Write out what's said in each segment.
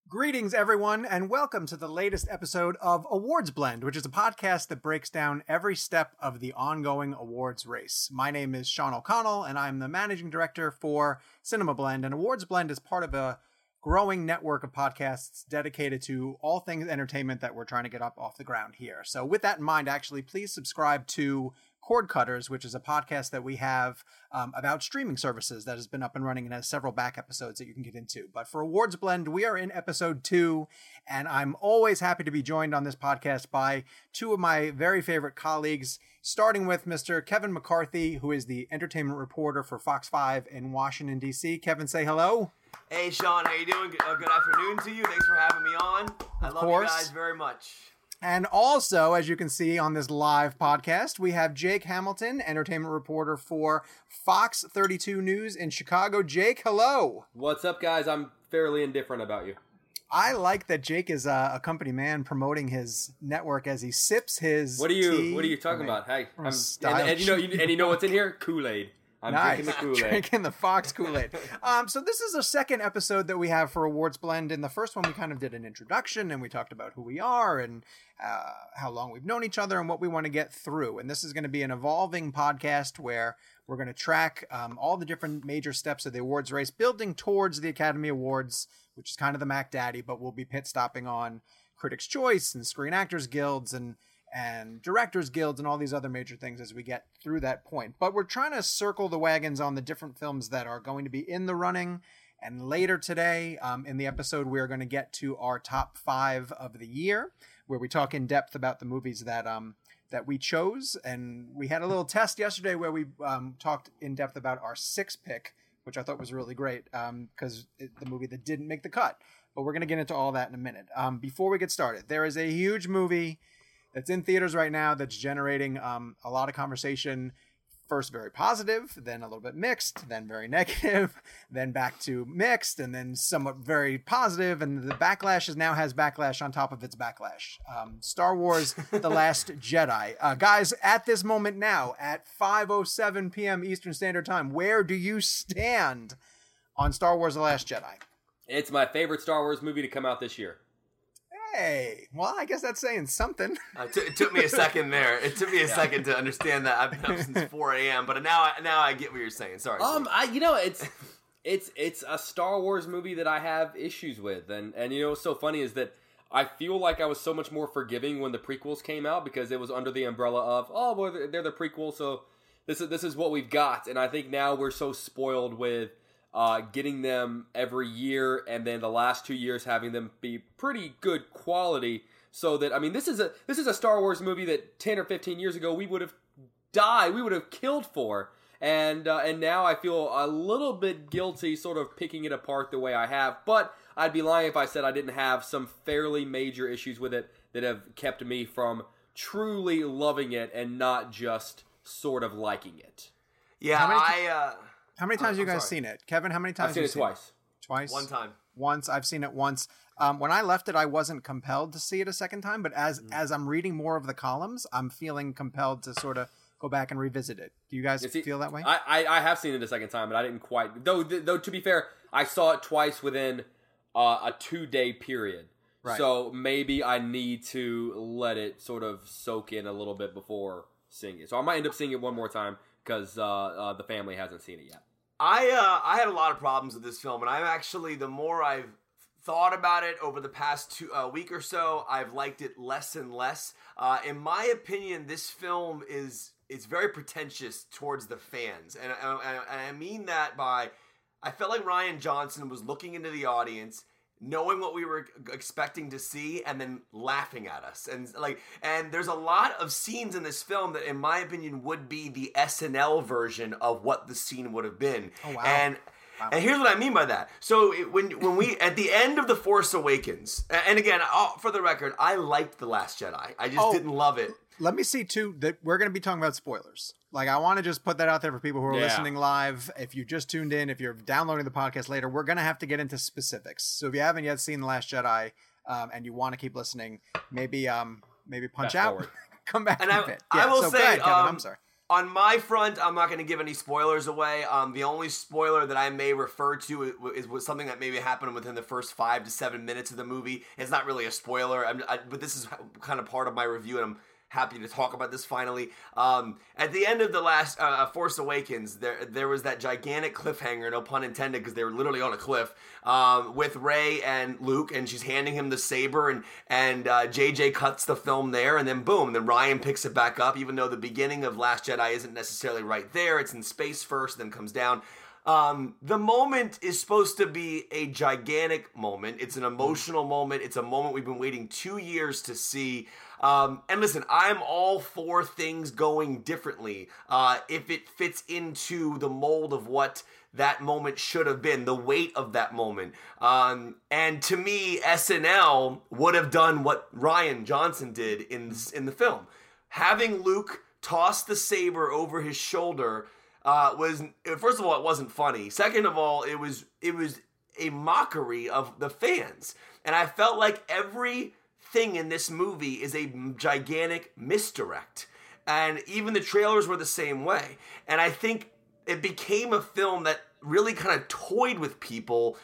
Greetings, everyone, and welcome to the latest episode of Awards Blend, which is a podcast that breaks down every step of the ongoing awards race. My name is Sean O'Connell, and I'm the managing director for Cinema Blend, and Awards Blend is part of a growing network of podcasts dedicated to all things entertainment that we're trying to get up off the ground here. So with that in mind, actually, please subscribe to Cord Cutters, which is a podcast that we have about streaming services that has been up and running and has several back episodes that you can get into. But for Awards Blend, we are in episode 2, and I'm always happy to be joined on this podcast by two of my very favorite colleagues, starting with Mr. Kevin McCarthy, who is the entertainment reporter for Fox 5 in Washington, D.C. Kevin, say hello. Hey, Sean, how you doing? Good afternoon to you. Thanks for having me on. I love you guys very much. And also, as you can see on this live podcast, we have Jake Hamilton, entertainment reporter for Fox 32 News in Chicago. Jake, hello. What's up, guys? I'm fairly indifferent about you. I like that Jake is a company man promoting his network as he sips his What are tea. you talking about? Hey, and you know what's in here? Kool-Aid. I'm drinking the Kool-Aid. Drinking the Fox Kool-Aid. So this is the second episode that we have for Awards Blend. In the first one, we kind of did an introduction and we talked about who we are and how long we've known each other and what we want to get through. And this is going to be an evolving podcast where we're going to track all the different major steps of the awards race, building towards the Academy Awards, which is kind of the Mac Daddy, but we'll be pit stopping on Critics' Choice and Screen Actors Guilds and Directors Guilds and all these other major things as we get through that point. But we're trying to circle the wagons on the different films that are going to be in the running. And later today, in the episode, we're going to get to our top 5 of the year, where we talk in depth about the movies that we chose. And we had a little test yesterday where we talked in depth about our 6th pick, which I thought was really great because the movie that didn't make the cut. But we're going to get into all that in a minute. Before we get started, there is a huge movie that's in theaters right now that's generating a lot of conversation. First very positive, then a little bit mixed, then very negative, then back to mixed, and then somewhat very positive, and the backlash now has backlash on top of its backlash. Star Wars The Last Jedi. Guys, at this moment now, at 5:07 p.m. Eastern Standard Time, where do you stand on Star Wars The Last Jedi? It's my favorite Star Wars movie to come out this year. Hey, well, I guess that's saying something. It took me a second there. It took me a second to understand that. I've been up since 4 a.m., but now I get what you're saying. Sorry. It's a Star Wars movie that I have issues with, and what's so funny is that I feel like I was so much more forgiving when the prequels came out because it was under the umbrella of they're the prequel, so this is what we've got, and I think now we're so spoiled with getting them every year, and then the last 2 years having them be pretty good quality. So that this is a Star Wars movie that 10 or 15 years ago we would have died, we would have killed for, and now I feel a little bit guilty, sort of picking it apart the way I have. But I'd be lying if I said I didn't have some fairly major issues with it that have kept me from truly loving it and not just sort of liking it. Yeah, How many times have you guys seen it? Kevin, how many times I've seen it twice. Twice? One time. Once. I've seen it once. When I left it, I wasn't compelled to see it a second time, but as I'm reading more of the columns, I'm feeling compelled to sort of go back and revisit it. Do you guys feel that way? I have seen it a second time, but I didn't quite. Though to be fair, I saw it twice within a 2-day period. Right. So maybe I need to let it sort of soak in a little bit before seeing it. So I might end up seeing it one more time because the family hasn't seen it yet. I had a lot of problems with this film, and I'm actually, the more I've thought about it over the past week or so, I've liked it less and less. In my opinion, this film is very pretentious towards the fans, and I mean that by, I felt like Rian Johnson was looking into the audience, knowing what we were expecting to see, and then laughing at us. And there's a lot of scenes in this film that, in my opinion, would be the SNL version of what the scene would have been. Oh, wow. And here's what I mean by that. So when we, at the end of The Force Awakens, and again, for the record, I liked The Last Jedi. I just didn't love it. Let me see, too, that we're going to be talking about spoilers. Like, I want to just put that out there for people who are listening live. If you just tuned in, if you're downloading the podcast later, we're going to have to get into specifics. So if you haven't yet seen The Last Jedi and you want to keep listening, maybe punch out, come back and a bit. I will so say, go ahead, Kevin, I'm sorry. On my front, I'm not going to give any spoilers away. The only spoiler that I may refer to was something that maybe happened within the first 5 to 7 minutes of the movie. It's not really a spoiler, but this is kind of part of my review, and I'm happy to talk about this finally. At the end of the last Force Awakens, there was that gigantic cliffhanger, no pun intended, because they were literally on a cliff, with Rey and Luke, and she's handing him the saber, and JJ cuts the film there, and then boom, then Ryan picks it back up, even though the beginning of Last Jedi isn't necessarily right there. It's in space first, then comes down. The moment is supposed to be a gigantic moment. It's an emotional moment. It's a moment we've been waiting 2 years to see. And listen, I'm all for things going differently if it fits into the mold of what that moment should have been, the weight of that moment. And to me, SNL would have done what Rian Johnson did in the film. Having Luke toss the saber over his shoulder was, first of all, it wasn't funny. Second of all, it was a mockery of the fans. And I felt like every thing in this movie is a gigantic misdirect, and even the trailers were the same way. And I think it became a film that really kind of toyed with people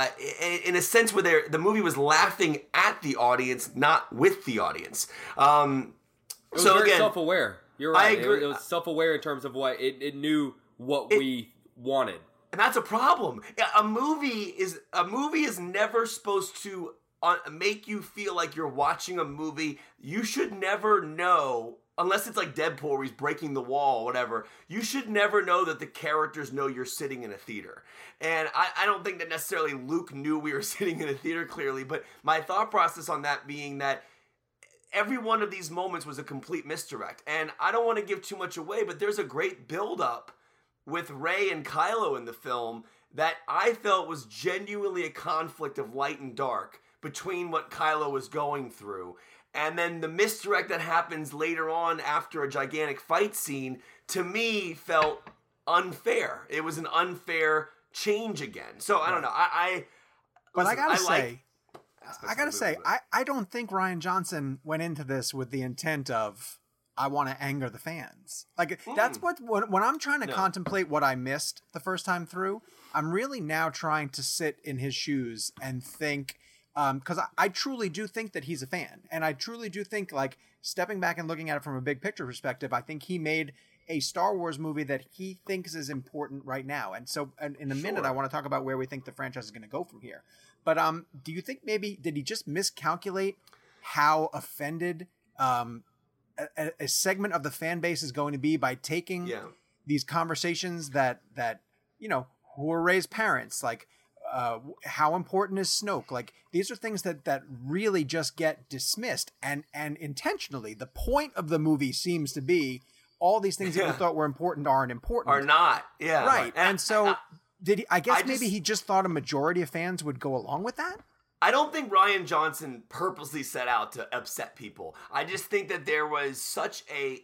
in a sense where the movie was laughing at the audience, not with the audience. It was very self-aware. You're right. I agree. It was self-aware in terms of what it knew what we wanted, and that's a problem. A movie is never supposed to make you feel like you're watching a movie. You should never know, unless it's like Deadpool where he's breaking the wall or whatever, you should never know that the characters know you're sitting in a theater. And I don't think that necessarily Luke knew we were sitting in a theater clearly, but my thought process on that being that every one of these moments was a complete misdirect. And I don't want to give too much away, but there's a great build-up with Rey and Kylo in the film that I felt was genuinely a conflict of light and dark between what Kylo was going through. And then the misdirect that happens later on after a gigantic fight scene, to me, felt unfair. It was an unfair change again. So, I don't know. I gotta say, I don't think Rian Johnson went into this with the intent of, I want to anger the fans. Like, that's when I'm trying to contemplate what I missed the first time through, I'm really now trying to sit in his shoes and think, because I truly do think that he's a fan. And I truly do think, like, stepping back and looking at it from a big picture perspective, I think he made a Star Wars movie that he thinks is important right now. And so in a minute, I want to talk about where we think the franchise is going to go from here. But do you think maybe, did he just miscalculate how offended a segment of the fan base is going to be by taking these conversations that, you know, who are Rey's parents, like, how important is Snoke? Like, these are things that really just get dismissed, and intentionally. The point of the movie seems to be all these things that you thought were important aren't important. Are not. Yeah. Right. And so did he, I guess maybe he just thought a majority of fans would go along with that? I don't think Rian Johnson purposely set out to upset people. I just think that there was such a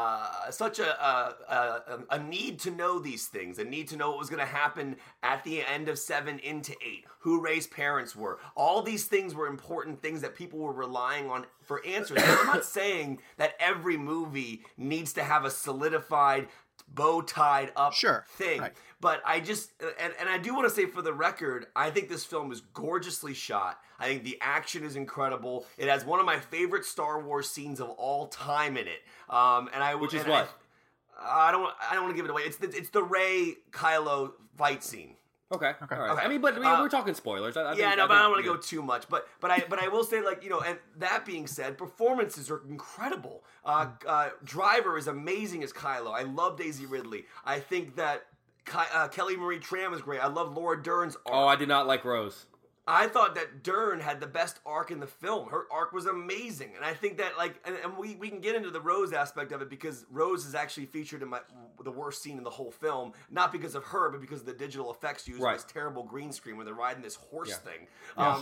need to know these things, a need to know what was going to happen at the end of 7 into 8, who Rey's parents were. All these things were important things that people were relying on for answers. And I'm not saying that every movie needs to have a solidified, bow-tied up thing. Right. But I just, and I do want to say for the record, I think this film is gorgeously shot. I think the action is incredible. It has one of my favorite Star Wars scenes of all time in it. Which is what? I don't want to give it away. It's the Rey Kylo fight scene. Okay. All right. I mean, but we're talking spoilers. I don't want to go too much. But I will say, like, you know, and that being said, performances are incredible. Driver is amazing as Kylo. I love Daisy Ridley. I think that Kelly Marie Tran was great. I love Laura Dern's arc. Oh, I did not like Rose. I thought that Dern had the best arc in the film. Her arc was amazing. And I think that, like, and we can get into the Rose aspect of it, because Rose is actually featured in the worst scene in the whole film, not because of her, but because of the digital effects used in this terrible green screen where they're riding this horse thing. Yeah.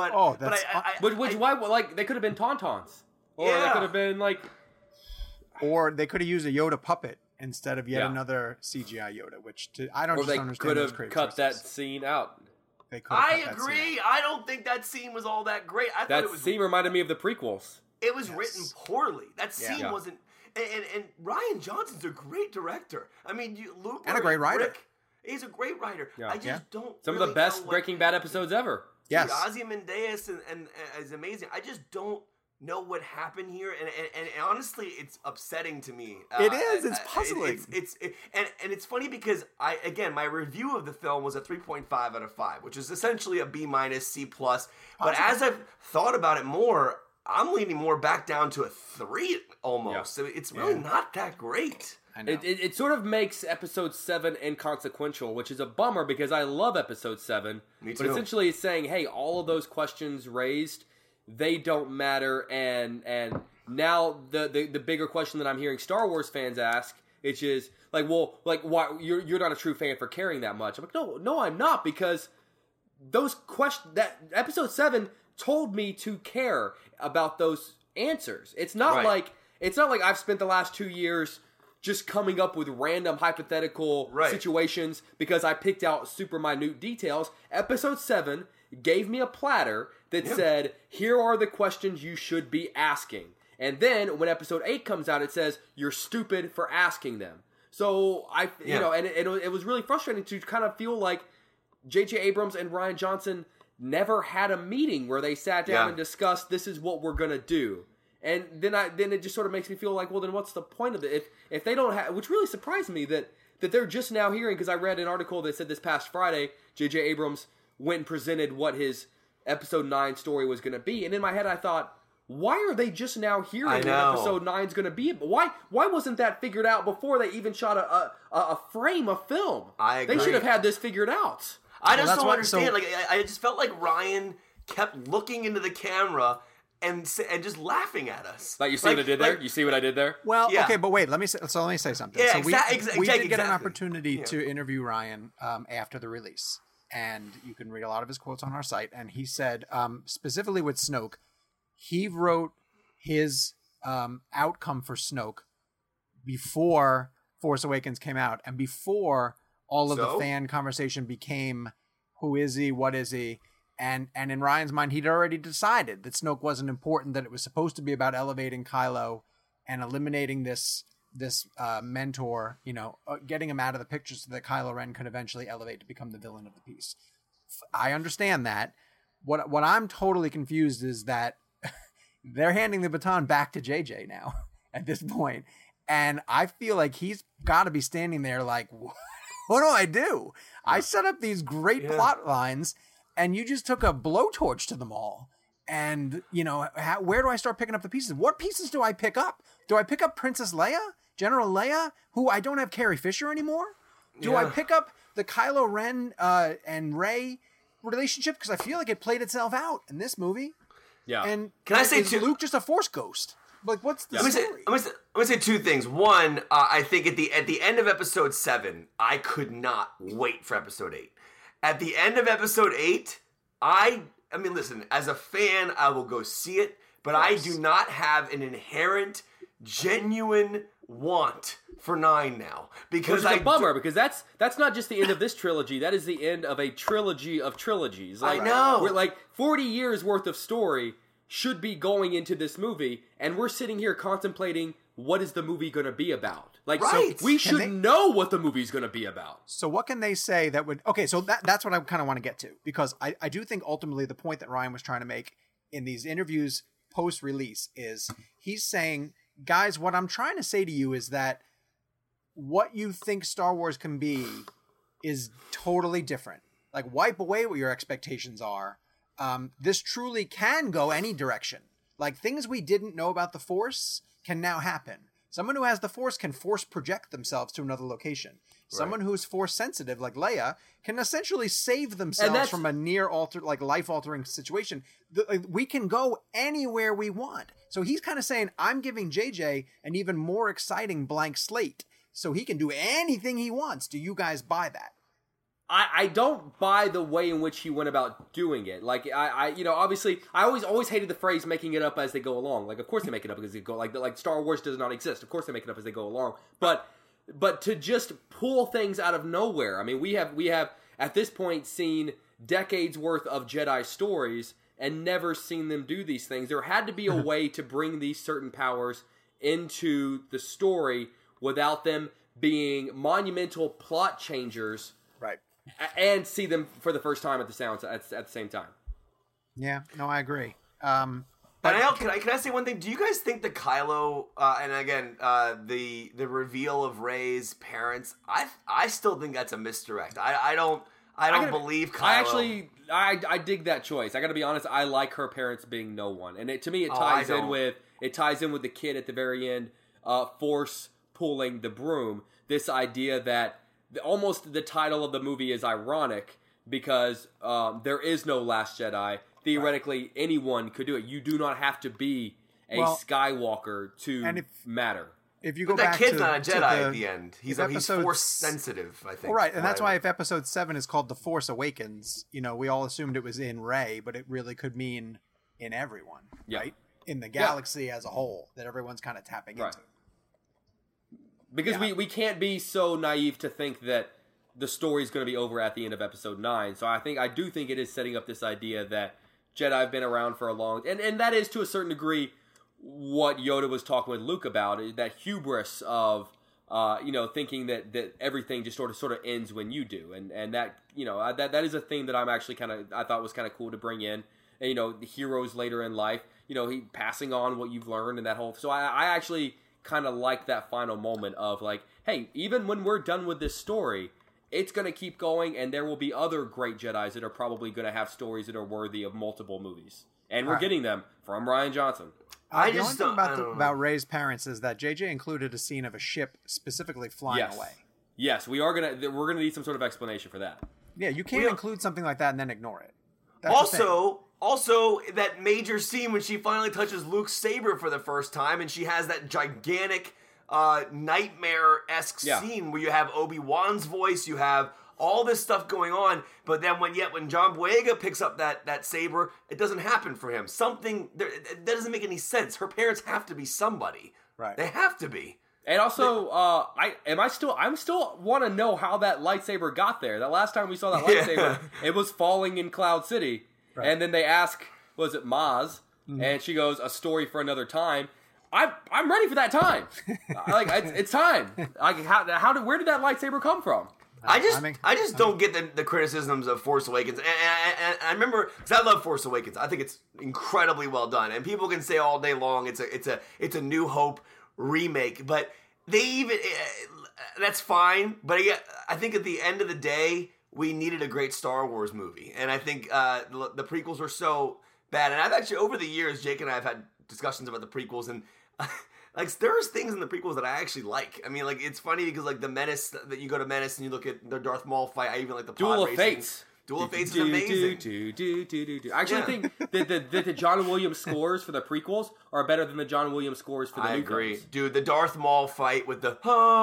Why, they could have been Tauntauns. Or they could have been, like... Or they could have used a Yoda puppet instead of yet another CGI Yoda, which I don't just understand those creative cut that choices. scene out. I agree. I don't think that scene was all that great. That scene reminded me of the prequels. It was written poorly. That scene wasn't... And Rian Johnson's a great director. I mean, Luke and a great writer. He's a great writer. Yeah. I just don't. Some really of the best know Breaking Bad episodes ever. Yes, Ozymandias and is amazing. I just don't know what happened here, and honestly, it's upsetting to me. It is. It's puzzling. And it's funny because my review of the film was a 3.5 out of 5, which is essentially a B minus C plus. But as I've thought about it more, I'm leaning more back down to a 3 almost. Yeah. So it's really not that great. I know. It sort of makes episode 7 inconsequential, which is a bummer because I love episode 7. Me too. But essentially it's saying, hey, all of those questions raised, they don't matter, and now the bigger question that I'm hearing Star Wars fans ask, which is like, well, like why you're not a true fan for caring that much. I'm like, no, I'm not, because those questions, that episode 7 told me to care about those answers. It's not like I've spent the last 2 years just coming up with random hypothetical situations because I picked out super minute details. Episode 7 gave me a platter that said, here are the questions you should be asking. And then when episode 8 comes out, it says, you're stupid for asking them. So it was really frustrating to kind of feel like J.J. Abrams and Rian Johnson never had a meeting where they sat down and discussed, this is what we're going to do. And then it just sort of makes me feel like, well, then what's the point of it? If they don't have, which really surprised me that they're just now hearing, because I read an article that said this past Friday, J.J. Abrams went and presented what his episode 9 story was going to be. And in my head, I thought, why are they just now hearing what episode 9 is going to be? Why wasn't that figured out before they even shot a frame of film? I agree. They should have had this figured out. I just don't understand. I just felt like Ryan kept looking into the camera and just laughing at us. Like, you see what I did there? You see what I did there? Well, okay, but wait, let me say something. Yeah, so we did get an exactly. opportunity to interview Ryan after the release, and you can read a lot of his quotes on our site. And he said, specifically with Snoke, he wrote his outcome for Snoke before Force Awakens came out, and before all of the fan conversation became, who is he, what is he? And in Ryan's mind, he'd already decided that Snoke wasn't important, that it was supposed to be about elevating Kylo and eliminating this mentor, getting him out of the picture so that Kylo Ren could eventually elevate to become the villain of the piece. I understand that. What I'm totally confused is that they're handing the baton back to JJ now at this point. And I feel like he's got to be standing there like, what do I do? I set up these great plot lines, and you just took a blowtorch to them all. And, where do I start picking up the pieces? What pieces do I pick up? Do I pick up Princess Leia? General Leia? Who I don't have Carrie Fisher anymore? Do I pick up the Kylo Ren and Rey relationship? Because I feel like it played itself out in this movie. Yeah. And can I say is Luke just a Force ghost? Like, what's the story? I'm gonna say two things. One, I think at the end of episode 7, I could not wait for episode 8. At the end of episode 8, I mean, listen, as a fan, I will go see it, but I do not have an inherent, genuine want for 9 now, because it's a bummer, because that's not just the end of this trilogy. That is the end of a trilogy of trilogies. I know. We're like 40 years worth of story should be going into this movie, and we're sitting here contemplating what is the movie going to be about. Like, so we should know what the movie's going to be about. So what can they say that would... Okay, so that's what I kind of want to get to, because I do think ultimately the point that Ryan was trying to make in these interviews post-release is he's saying, guys, what I'm trying to say to you is that what you think Star Wars can be is totally different. Like, wipe away what your expectations are. This truly can go any direction. Like, things we didn't know about the Force can now happen. Someone who has the Force can force project themselves to another location. Someone who's Force sensitive, like Leia, can essentially save themselves from a life-altering situation. We can go anywhere we want. So he's kind of saying, I'm giving JJ an even more exciting blank slate, so he can do anything he wants. Do you guys buy that? I don't buy the way in which he went about doing it. Like, obviously, I always hated the phrase making it up as they go along. Like, of course they make it up as they go. Like Star Wars does not exist. Of course they make it up as they go along. But to just pull things out of nowhere. I mean, we have at this point seen decades worth of Jedi stories and never seen them do these things. There had to be a way to bring these certain powers into the story without them being monumental plot changers, Right. and see them for the first time at the same time. Yeah, no, I agree. Can I say one thing? Do you guys think that Kylo and again the reveal of Rey's parents? I still think that's a misdirect. I don't believe Kylo. I dig that choice. I got to be honest. I like her parents being no one, and to me it ties in with the kid at the very end, Force pulling the broom. This idea that almost the title of the movie is ironic because there is no Last Jedi. Theoretically, anyone could do it. You do not have to be a Skywalker to matter. If you go but that back kid's to, not a to Jedi the, at the end. He's Force sensitive, I think. Well, right, and that's why if Episode 7 is called The Force Awakens, we all assumed it was in Rey, but it really could mean in everyone, right? In the galaxy as a whole, that everyone's kind of tapping into. Because we can't be so naive to think that the story's going to be over at the end of Episode 9. So I do think it is setting up this idea that Jedi have been around for a long... And that is, to a certain degree, what Yoda was talking with Luke about, that hubris of, thinking that everything just sort of ends when you do. And that, that is a theme that I'm actually I thought was kind of cool to bring in. And, the heroes later in life, he passing on what you've learned and that whole... So I actually kind of like that final moment of like, hey, even when we're done with this story... It's going to keep going, and there will be other great Jedis that are probably going to have stories that are worthy of multiple movies. And we're getting them from Rian Johnson. The only thing about Rey's parents is that JJ included a scene of a ship specifically flying away. Yes, we're gonna need some sort of explanation for that. Yeah, you can't include something like that and then ignore it. That's Also, that major scene when she finally touches Luke's saber for the first time, and she has that gigantic... nightmare-esque scene where you have Obi-Wan's voice, you have all this stuff going on, but then when John Boyega picks up that saber, it doesn't happen for him. That doesn't make any sense. Her parents have to be somebody. Right. They have to be. And also, I'm still want to know how that lightsaber got there. The last time we saw that lightsaber, it was falling in Cloud City, and then they ask, was it Maz? Mm-hmm. And she goes, a story for another time. I'm ready for that time. It's time. Where did that lightsaber come from? I just don't get the criticisms of Force Awakens, and I remember because I love Force Awakens. I think it's incredibly well done, and people can say all day long it's a New Hope remake, but that's fine. But I think at the end of the day, we needed a great Star Wars movie, and I think the prequels were so bad. And I've actually over the years, Jake and I have had discussions about the prequels, and there's things in the prequels that I actually like. I mean, it's funny because the Menace, that you go to Menace and you look at the Darth Maul fight. I even like the Duel of Fates. Duel of Fates is amazing. I actually think that the John Williams scores for the prequels are better than the John Williams scores for the new films. I agree. Dude, the Darth Maul fight with the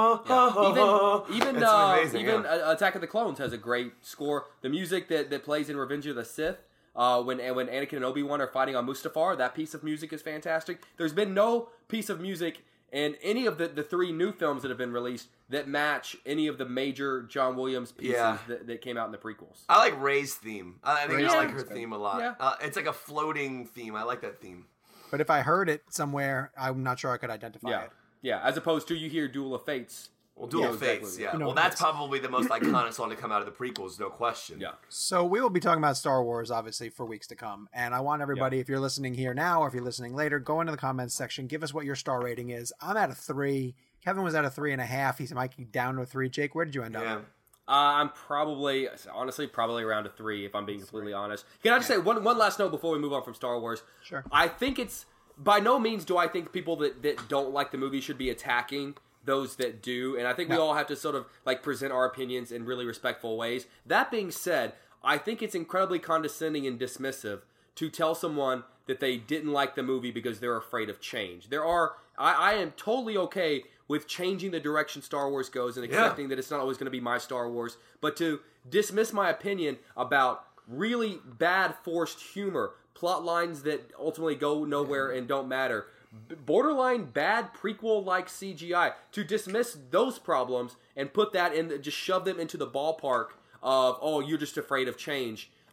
even Attack of the Clones has a great score. The music that plays in Revenge of the Sith, when Anakin and Obi-Wan are fighting on Mustafar, that piece of music is fantastic. There's been no piece of music in any of the three new films that have been released that match any of the major John Williams pieces that came out in the prequels. I like Rey's theme. I like her theme a lot. Yeah. It's like a floating theme. I like that theme. But if I heard it somewhere, I'm not sure I could identify it. Yeah, as opposed to you hear Duel of Fates. Well, Duel of Fates, Well, that's probably the most iconic song to come out of the prequels, no question. Yeah. So we will be talking about Star Wars, obviously, for weeks to come. And I want everybody, if you're listening here now or if you're listening later, go into the comments section. Give us what your star rating is. I'm at a 3. Kevin was at a 3.5. He's Mikey down to a 3. Jake, where did you end up? I'm probably around a 3, if I'm being completely honest. Can I just say one last note before we move on from Star Wars? Sure. I think it's... By no means do I think people that don't like the movie should be attacking those that do, and I think we all have to sort of present our opinions in really respectful ways. That being said, I think it's incredibly condescending and dismissive to tell someone that they didn't like the movie because they're afraid of change. I am totally okay with changing the direction Star Wars goes and accepting that it's not always going to be my Star Wars, but to dismiss my opinion about really bad forced humor, plot lines that ultimately go nowhere and don't matter, borderline bad prequel-like CGI, to dismiss those problems and put that in, just shove them into the ballpark of, oh, you're just afraid of change.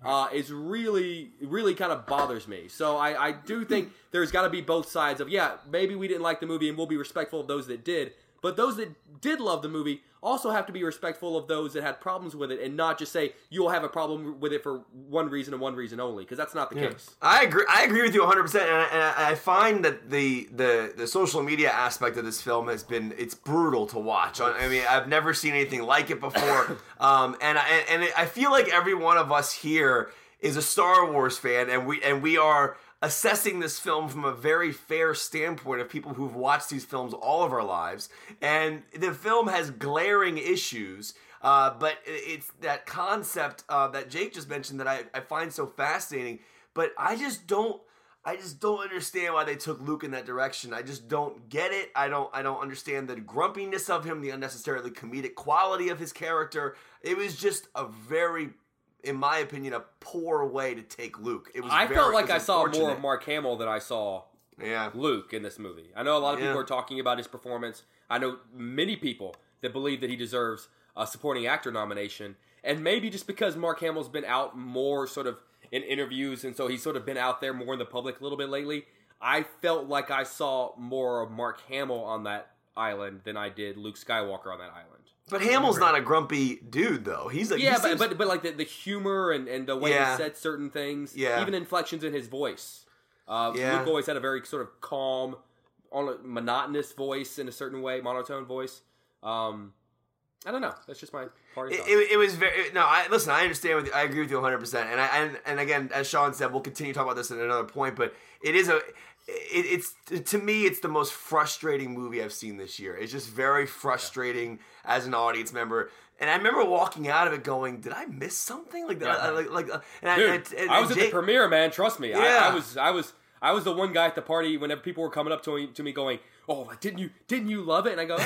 is really, really kind of bothers me. So I do think there's got to be both sides of, yeah, maybe we didn't like the movie and we'll be respectful of those that did. But those that did love the movie also have to be respectful of those that had problems with it and not just say, you'll have a problem with it for one reason and one reason only, because that's not the case. I agree with you 100%, and I find that the social media aspect of this film it's brutal to watch. I mean, I've never seen anything like it before, and I feel like every one of us here is a Star Wars fan, and we are assessing this film from a very fair standpoint of people who've watched these films all of our lives. And the film has glaring issues, but it's that concept that Jake just mentioned that I find so fascinating. But I just don't understand why they took Luke in that direction. I just don't get it. I don't understand the grumpiness of him, the unnecessarily comedic quality of his character. It was just a very, in my opinion, a poor way to take Luke. I felt like I saw more of Mark Hamill than I saw Luke in this movie. I know a lot of people are talking about his performance. I know many people that believe that he deserves a supporting actor nomination. And maybe just because Mark Hamill's been out more sort of in interviews, and so he's sort of been out there more in the public a little bit lately, I felt like I saw more of Mark Hamill on that island than I did Luke Skywalker on that island. But Hamill's not a grumpy dude, though. He's like, but like the humor and the way he said certain things, even inflections in his voice. Luke always had a very sort of calm, monotonous voice in a certain way, monotone voice. I don't know. That's just my party thought. It was very listen. I understand. I agree with you 100%. And again, as Sean said, we'll continue to talk about this at another point. But it's to me, it's the most frustrating movie I've seen this year. It's just very frustrating as an audience member. And I remember walking out of it going, "Did I miss something?" Dude, I was at the premiere, man. Trust me. Yeah. I was the one guy at the party whenever people were coming up to me going, "Oh, didn't you love it?" And I go,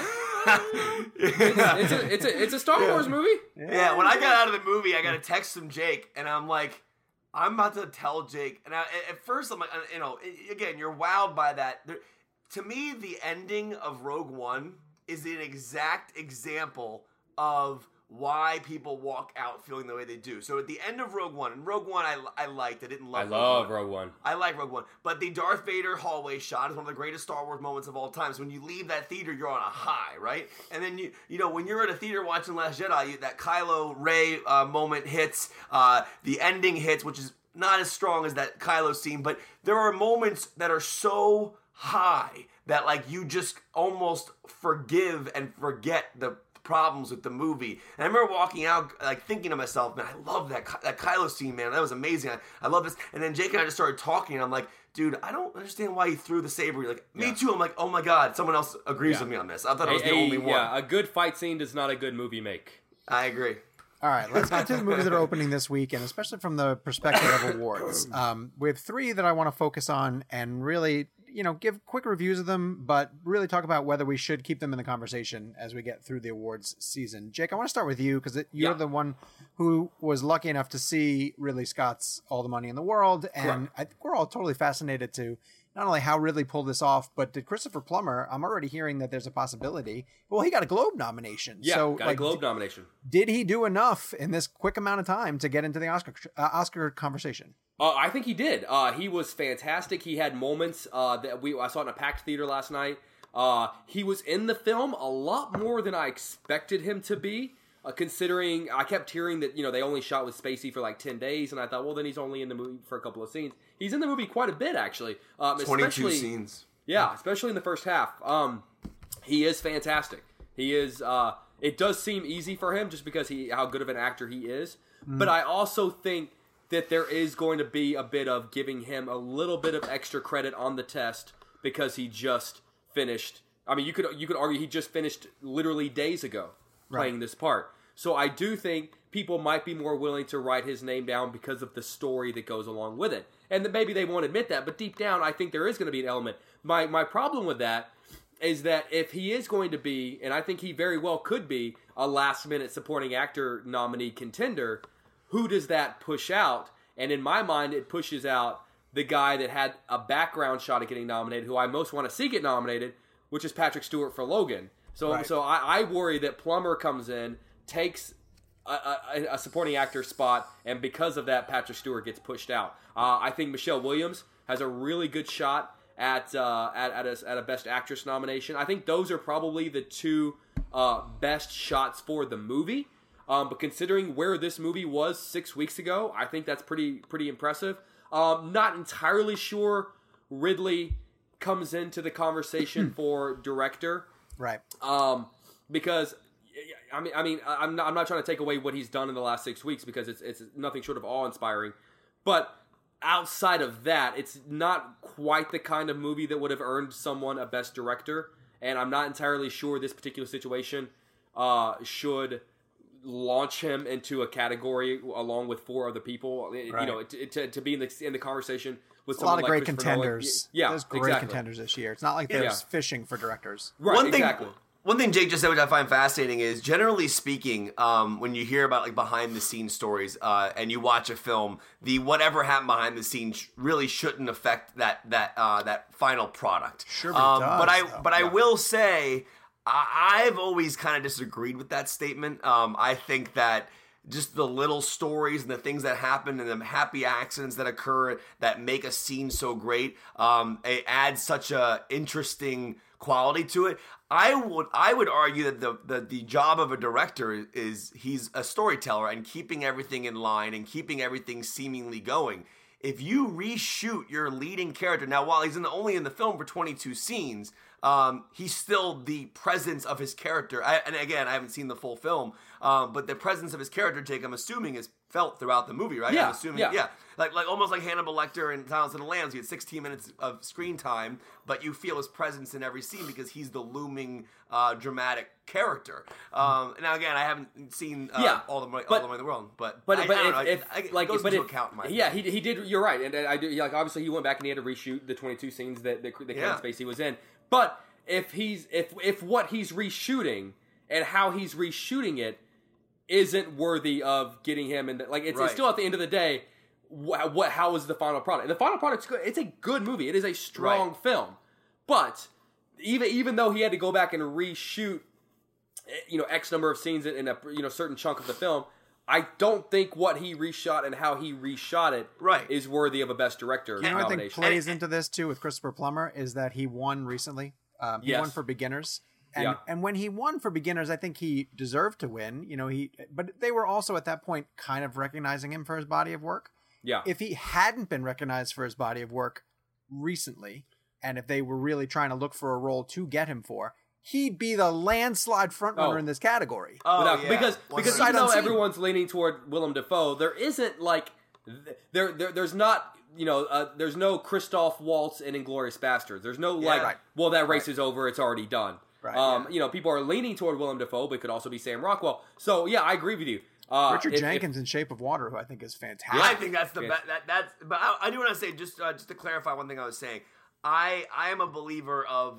it's a Star Wars movie. Yeah. When I got out of the movie, I got a text from Jake, and I'm like, I'm about to tell Jake. And at first, I'm like, again, you're wowed by that. To me, the ending of Rogue One is an exact example of why people walk out feeling the way they do. So at the end of Rogue One, and Rogue One I liked. I didn't love Rogue One. I like Rogue One. But the Darth Vader hallway shot is one of the greatest Star Wars moments of all time. So when you leave that theater, you're on a high, right? And then, when you're at a theater watching Last Jedi, that Kylo Rey moment hits, the ending hits, which is not as strong as that Kylo scene, but there are moments that are so high that, like, you just almost forgive and forget the problems with the movie. And I remember walking out, like, thinking to myself, man, I love that Kylo scene, man. That was amazing. I love this. And then Jake and I just started talking, and I'm like, dude, I don't understand why he threw the saber. You're like, me too. I'm like, oh my God, someone else agrees with me on this. I thought I was the only one. Yeah, a good fight scene does not a good movie make. I agree. All right, let's get to the movies that are opening this week, and especially from the perspective of awards. We have three that I want to focus on and really, give quick reviews of them, but really talk about whether we should keep them in the conversation as we get through the awards season. Jake, I want to start with you because you're the one who was lucky enough to see Ridley Scott's All the Money in the World, and I think we're all totally fascinated to not only how Ridley pulled this off, but did Christopher Plummer, I'm already hearing that there's a possibility. Well, he got a Globe nomination. Yeah, so, got a Globe nomination. Did he do enough in this quick amount of time to get into the Oscar conversation? I think he did. He was fantastic. He had moments that I saw in a packed theater last night. He was in the film a lot more than I expected him to be. Considering I kept hearing that they only shot with Spacey for like 10 days, and I thought, well, then he's only in the movie for a couple of scenes. He's in the movie quite a bit, actually. 22 scenes. Yeah, especially in the first half. He is fantastic. He is. It does seem easy for him just because how good of an actor he is. But I also think that there is going to be a bit of giving him a little bit of extra credit on the test because he just finished. I mean, you could argue he just finished literally days ago playing this part. So I do think people might be more willing to write his name down because of the story that goes along with it. And that maybe they won't admit that, but deep down, I think there is going to be an element. My problem with that is that if he is going to be, and I think he very well could be, a last-minute supporting actor nominee contender, who does that push out? And in my mind, it pushes out the guy that had a background shot at getting nominated, who I most want to see get nominated, which is Patrick Stewart for Logan. So I worry that Plummer comes in, takes a supporting actor spot, and because of that, Patrick Stewart gets pushed out. I think Michelle Williams has a really good shot at a Best Actress nomination. I think those are probably the two best shots for the movie. But considering where this movie was 6 weeks ago, I think that's pretty impressive. Not entirely sure Ridley comes into the conversation for director, Right. because I'm not trying to take away what he's done in the last 6 weeks, because it's nothing short of awe-inspiring. But outside of that, it's not quite the kind of movie that would have earned someone a Best Director, and I'm not entirely sure this particular situation should launch him into a category along with 4 other people. Right. You know, to be in the conversation with A lot someone of like great Christopher Nolan. contenders. Yeah, There's great exactly. contenders this year. It's not like there's fishing for directors. Right, exactly. One thing Jake just said, which I find fascinating, is generally speaking, when you hear about like behind the scenes stories and you watch a film, the whatever happened behind the scenes really shouldn't affect that final product. Sure, but it does, but I will say I've always kind of disagreed with that statement. I think that just the little stories and the things that happen and the happy accidents that occur that make a scene so great, it adds such a interesting quality to it. I would argue that the job of a director is he's a storyteller and keeping everything in line and keeping everything seemingly going. If you reshoot your leading character, now while he's only in the film for 22 scenes, he's still the presence of his character. And again, I haven't seen the full film, but the presence of his character, Jake, I'm assuming, is felt throughout the movie, right? Yeah, I'm assuming, yeah. Like almost like Hannibal Lecter in Silence of the Lambs. You had 16 minutes of screen time, but you feel his presence in every scene because he's the looming, dramatic character. Now, again, I haven't seen all the money in the world, but I don't know. It goes into account in my opinion. he did. You're right, and I do. Like, obviously, he went back and he had to reshoot the 22 scenes that the Kevin Spacey was in. But if what he's reshooting and how he's reshooting it isn't worthy of getting him in, it's still at the end of the day, how is the final product? And the final product's good. It's a good movie. It is a strong film. But even though he had to go back and reshoot, X number of scenes in a certain chunk of the film, I don't think what he reshot and how he reshot it is worthy of a Best Director nomination. I think plays into this too with Christopher Plummer is that he won recently. He won for Beginners. And when he won for Beginners, I think he deserved to win. But they were also at that point kind of recognizing him for his body of work. Yeah. If he hadn't been recognized for his body of work recently, and if they were really trying to look for a role to get him for, he'd be the landslide frontrunner in this category. Because even though everyone's leaning toward Willem Dafoe, there isn't there's not there's no Christoph Waltz in Inglourious Basterds. There's no that race is over, it's already done. Right. People are leaning toward Willem Dafoe, but it could also be Sam Rockwell. So I agree with you. Richard Jenkins in Shape of Water, who I think is fantastic. I think that's the best. But I do want to say just to clarify one thing I was saying. I am a believer of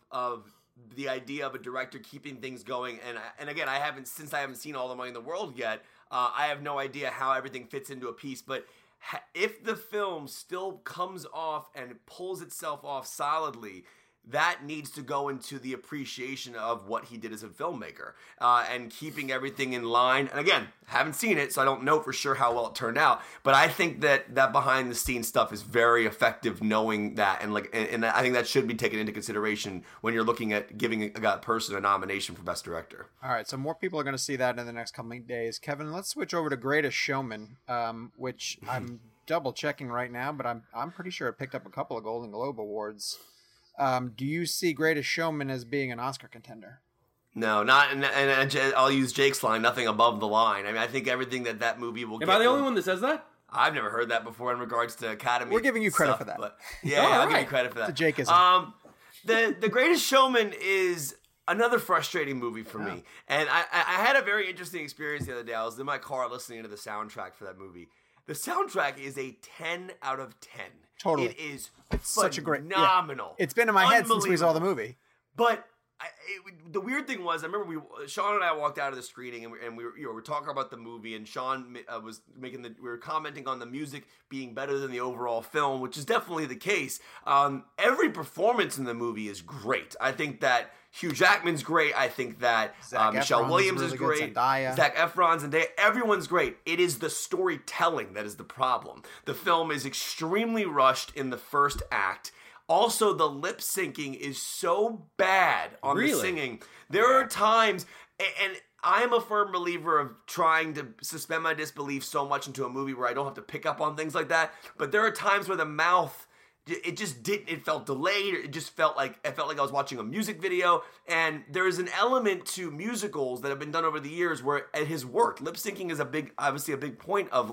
the idea of a director keeping things going, and again, I haven't seen All the Money in the World yet. I have no idea how everything fits into a piece, but if the film still comes off and pulls itself off solidly, that needs to go into the appreciation of what he did as a filmmaker and keeping everything in line. And again, haven't seen it, so I don't know for sure how well it turned out. But I think that behind the scenes stuff is very effective, knowing that, and I think that should be taken into consideration when you're looking at giving a person a nomination for Best Director. All right, so more people are going to see that in the next coming days. Kevin, let's switch over to Greatest Showman, which I'm double checking right now, but I'm pretty sure it picked up a couple of Golden Globe awards. Do you see Greatest Showman as being an Oscar contender? No, not, and I'll use Jake's line, nothing above the line. I mean, I think everything that movie will get... Am I the only one that says that? I've never heard that before in regards to Academy. We're giving you credit stuff, for that. But I'll give you credit for that. It's a Jakeism. The Greatest Showman is another frustrating movie for me. And I had a very interesting experience the other day. I was in my car listening to the soundtrack for that movie. The soundtrack is a 10 out of 10. Totally. It is such a great phenomenal. It's been in my head since we saw the movie. But the weird thing was, I remember Sean and I walked out of the screening and we were talking about the movie, and Sean was we were commenting on the music being better than the overall film, which is definitely the case. Every performance in the movie is great. I think that Hugh Jackman's great. I think that Michelle Efron's Williams really is good, great. Zendaya. Zac Efron's and everyone's great. It is the storytelling that is the problem. The film is extremely rushed in the first act. Also, the lip syncing is so bad on the singing. There are times, and I'm a firm believer of trying to suspend my disbelief so much into a movie where I don't have to pick up on things like that. But there are times where the mouth, it just didn't. It felt delayed. It just felt like I was watching a music video. And there is an element to musicals that have been done over the years where it has worked. Lip syncing is obviously a big point of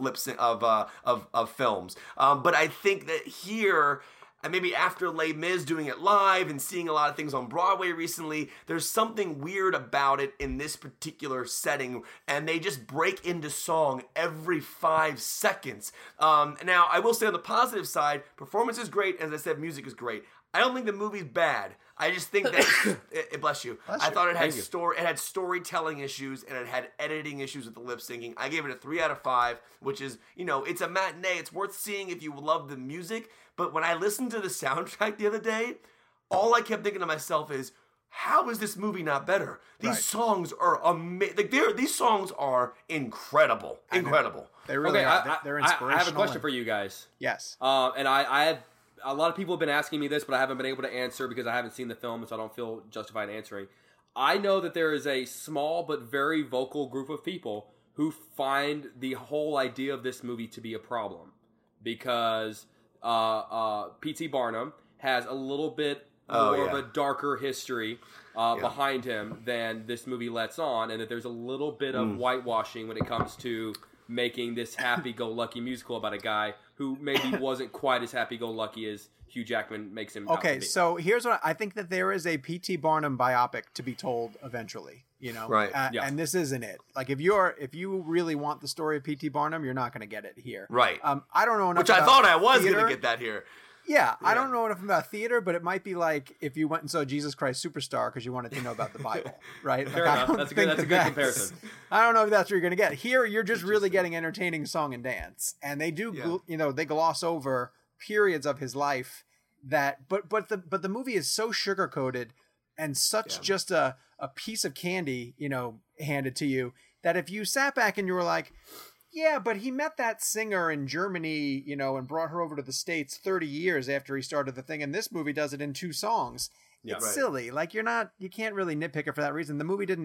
of films. But I think that here, and maybe after Les Mis doing it live and seeing a lot of things on Broadway recently, there's something weird about it in this particular setting, and they just break into song every 5 seconds. Now, I will say on the positive side, performance is great. As I said, music is great. I don't think the movie's bad. I just think that bless you. I thought it had storytelling issues and it had editing issues with the lip syncing. I gave it a 3 out of 5, which is, it's a matinee. It's worth seeing if you love the music. But when I listened to the soundtrack the other day, all I kept thinking to myself is, how is this movie not better? These songs are amazing. These songs are incredible. Incredible. They really are. They're inspirational. I have a question for you guys. Yes. And I have a lot of people have been asking me this, but I haven't been able to answer because I haven't seen the film, so I don't feel justified answering. I know that there is a small but very vocal group of people who find the whole idea of this movie to be a problem because P.T. Barnum has a little bit more of a darker history behind him than this movie lets on, and that there's a little bit of whitewashing when it comes to making this happy-go-lucky musical about a guy who maybe wasn't quite as happy-go-lucky as Hugh Jackman makes him out to be. So here's what I think, that there is a P.T. Barnum biopic to be told eventually, Right. And this isn't it. Like, if you really want the story of P.T. Barnum, you're not going to get it here. Right. I don't know enough Which I thought I was going to get that here. Yeah, I don't know enough about theater, but it might be like if you went and saw Jesus Christ Superstar because you wanted to know about the Bible, right? Fair enough. That's a good comparison. I don't know if that's what you're going to get. Here, you're just really getting entertaining song and dance. And they do, they gloss over periods of his life that, but the movie is so sugar-coated and such just a piece of candy, handed to you, that if you sat back and you were like, yeah, but he met that singer in Germany, and brought her over to the States 30 years after he started the thing, and this movie does it in 2 songs. Yeah, it's silly. Like, you can't really nitpick it for that reason.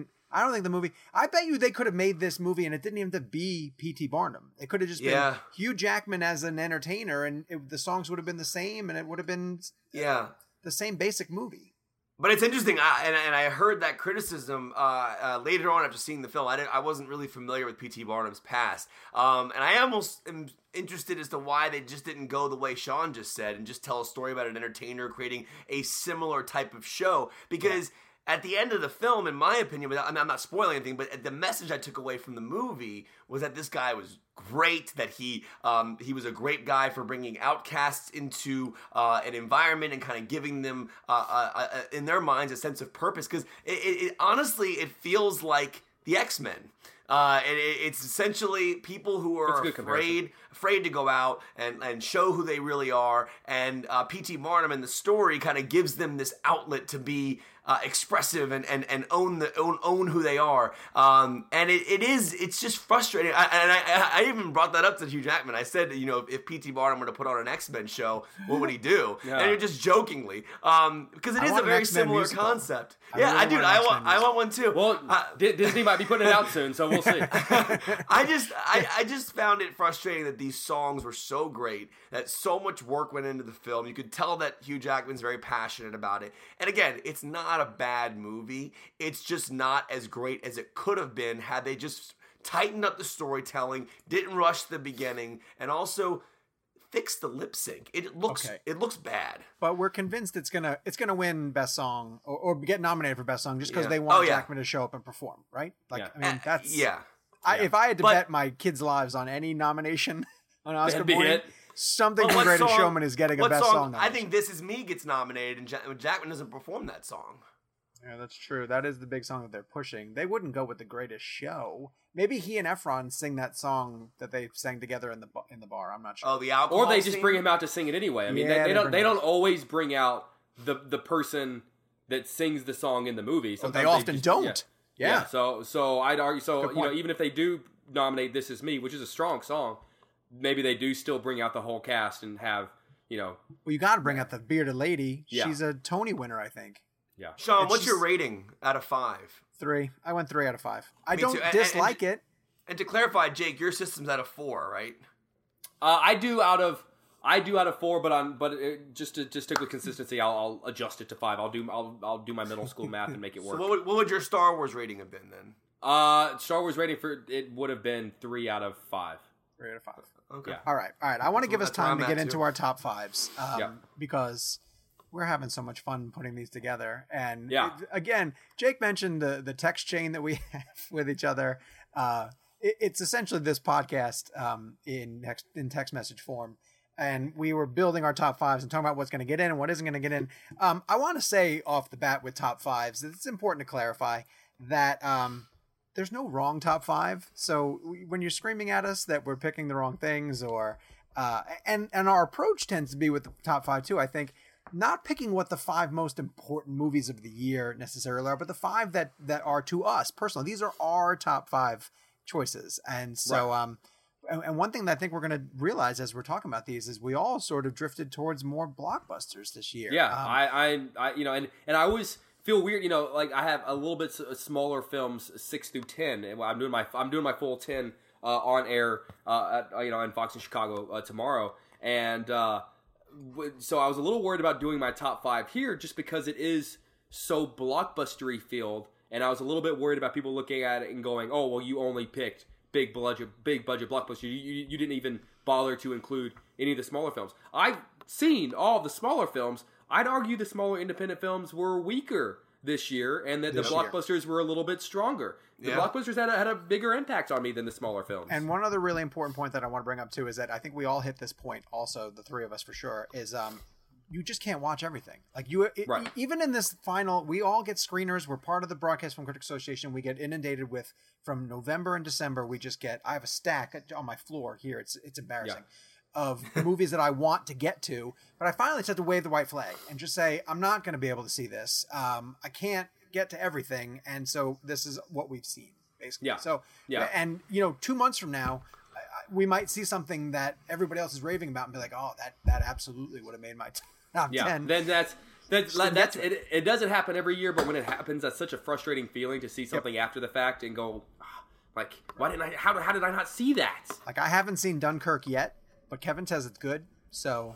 I bet you they could have made this movie and it didn't even have to be P.T. Barnum. It could have just been Hugh Jackman as an entertainer, and the songs would have been the same, and it would have been the same basic movie. But it's interesting, and I heard that criticism later on after seeing the film. I wasn't really familiar with P.T. Barnum's past, and I almost am interested as to why they just didn't go the way Sean just said and just tell a story about an entertainer creating a similar type of show. Because at the end of the film, in my opinion, I'm not spoiling anything, but the message I took away from the movie was that this guy was great, that he was a great guy for bringing outcasts into an environment and kind of giving them, in their minds, a sense of purpose. Because it honestly, it feels like the X-Men. It's essentially people who are afraid to go out and show who they really are. And P.T. Barnum in the story kind of gives them this outlet to be expressive and own who they are. And it's just frustrating. I even brought that up to Hugh Jackman. I said, if P.T. Barnum were to put on an X-Men show, what would he do? And just jokingly, because it is a very similar concept. I want one too. Well, Disney might be putting it out soon, so we'll see. I just found it frustrating that these songs were so great, that so much work went into the film. You could tell that Hugh Jackman's very passionate about it. And again, it's not a bad movie. It's just not as great as it could have been had they just tightened up the storytelling, didn't rush the beginning, and also fix the lip sync. It looks bad. But we're convinced it's gonna win Best Song or get nominated for Best Song just because they want Jackman to show up and perform, right? That's if I had to bet my kids' lives on any nomination on Oscar morning, something from Greatest Showman is getting a Best Song nomination. I think This Is Me gets nominated, and Jackman doesn't perform that song. Yeah, that's true. That is the big song that they're pushing. They wouldn't go with The Greatest Show. Maybe he and Efron sing that song that they sang together in the bar. I'm not sure. Oh, the alcohol. Or they just bring him out to sing it anyway. I mean, they don't always bring out the person that sings the song in the movie. Well, Sometimes they often just, don't. Yeah. So I'd argue. So Good point. even if they do nominate "This Is Me," which is a strong song, maybe they do still bring out the whole cast and have Well, you got to bring out the bearded lady. Yeah. She's a Tony winner, I think. Yeah. Sean, And what's your she's- rating out of 5? 3. I went 3 out of 5. I Me don't too. dislike it. And to clarify, Jake, your system's out of 4, right? I do out of 4, but just to stick with consistency, I'll adjust it to 5. I'll do my middle school math and make it So work. what would your Star Wars rating have been then? Star Wars rating for it would have been 3 out of 5. 3 out of 5. Okay. Yeah. All right. I want to give us That's where time I'm to at, get too. into our top 5s Yeah. because we're having so much fun putting these together. And Yeah. again, Jake mentioned the text chain that we have with each other. It's essentially this podcast in text message form. And we were building our top 5s and talking about what's going to get in and what isn't going to get in. I want to say off the bat with top 5s, it's important to clarify that there's no wrong top 5. So when you're screaming at us that we're picking the wrong things, or and our approach tends to be with the top 5 too, I think, not picking what the 5 most important movies of the year necessarily are, but the 5 that are to us personally. These are our top 5 choices. And so and one thing that I think we're going to realize as we're talking about these is we all sort of drifted towards more blockbusters this year. Yeah, I and I always feel weird, like I have a little bit smaller films, 6 through 10, and I'm doing my full 10 on air in Fox in Chicago tomorrow, and so I was a little worried about doing my top 5 here just because it is so blockbustery filled, and I was a little bit worried about people looking at it and going, "Oh, well, you only picked big budget blockbuster. You didn't even bother to include any of the smaller films." I've seen all the smaller films. I'd argue the smaller independent films were weaker this year, and that the blockbusters were a little bit stronger. The blockbusters had a bigger impact on me than the smaller films. And one other really important point that I want to bring up too is that I think we all hit this point also, the 3 of us for sure, is you just can't watch everything. Like even in this final, we all get screeners. We're part of the Broadcast Film Critics Association. We get inundated with, from November and December, I have a stack on my floor here. It's embarrassing. Of movies that I want to get to, but I finally just have to wave the white flag and just say, I'm not going to be able to see this. I can't get to everything. And so this is what we've seen, basically. Yeah. So, and 2 months from now, we might see something that everybody else is raving about and be like, oh, that absolutely would have made my top 10. Then that's it doesn't happen every year, but when it happens, that's such a frustrating feeling to see something after the fact and go, like, why didn't I, how did I not see that? Like, I haven't seen Dunkirk yet, but Kevin says it's good, so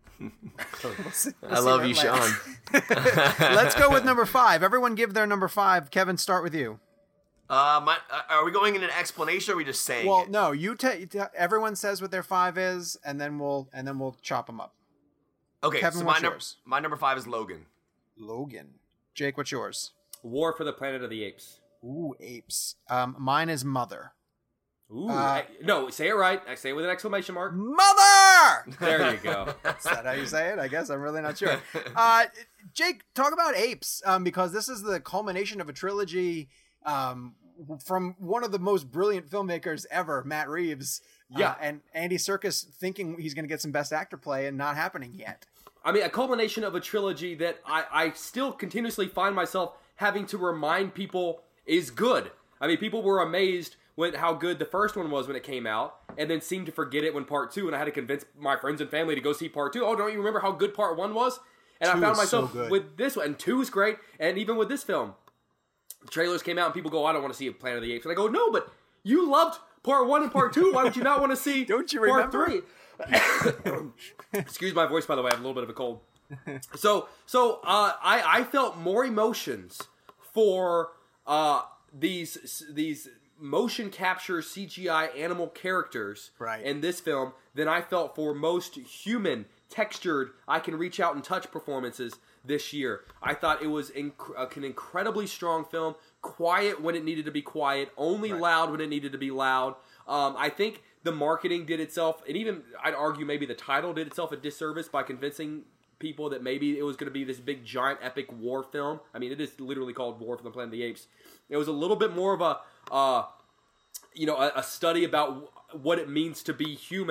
I love you, Sean. Let's go with number 5. Everyone give their number 5. Kevin, start with you. Are we going in an explanation, or are we just saying Well, it? no, everyone says what their 5 is, and then we'll chop them up. Okay, Kevin, so what's yours? my number 5 is Logan. Logan. Jake, what's yours? War for the Planet of the Apes. Ooh, apes. Mine is Mother. Ooh, no, say it right. I say it with an exclamation mark. Mother! There you go. Is that how you say it? I guess I'm really not sure. Jake, talk about apes, because this is the culmination of a trilogy from one of the most brilliant filmmakers ever, Matt Reeves. And Andy Serkis thinking he's going to get some Best Actor play and not happening yet. I mean, a culmination of a trilogy that I still continuously find myself having to remind people is good. I mean, people were amazed with how good the first one was when it came out, and then seemed to forget it when part 2, and I had to convince my friends and family to go see part 2. Oh, don't you remember how good part 1 was? And I found myself with this one, and 2 is great, and even with this film, the trailers came out and people go, I don't want to see Planet of the Apes. And I go, no, but you loved part 1 and part 2. Why would you not want to see Don't you part remember? 3? Excuse my voice, by the way. I have a little bit of a cold. So I felt more emotions for these motion capture CGI animal characters in this film than I felt for most human textured I can reach out and touch performances this year. I thought it was an incredibly strong film, quiet when it needed to be quiet, only loud when it needed to be loud. I think the marketing did itself, and even I'd argue maybe the title did itself a disservice by convincing people that maybe it was going to be this big giant epic war film. I mean, it is literally called War for the Planet of the Apes. It was a little bit more of a study about what it means to be human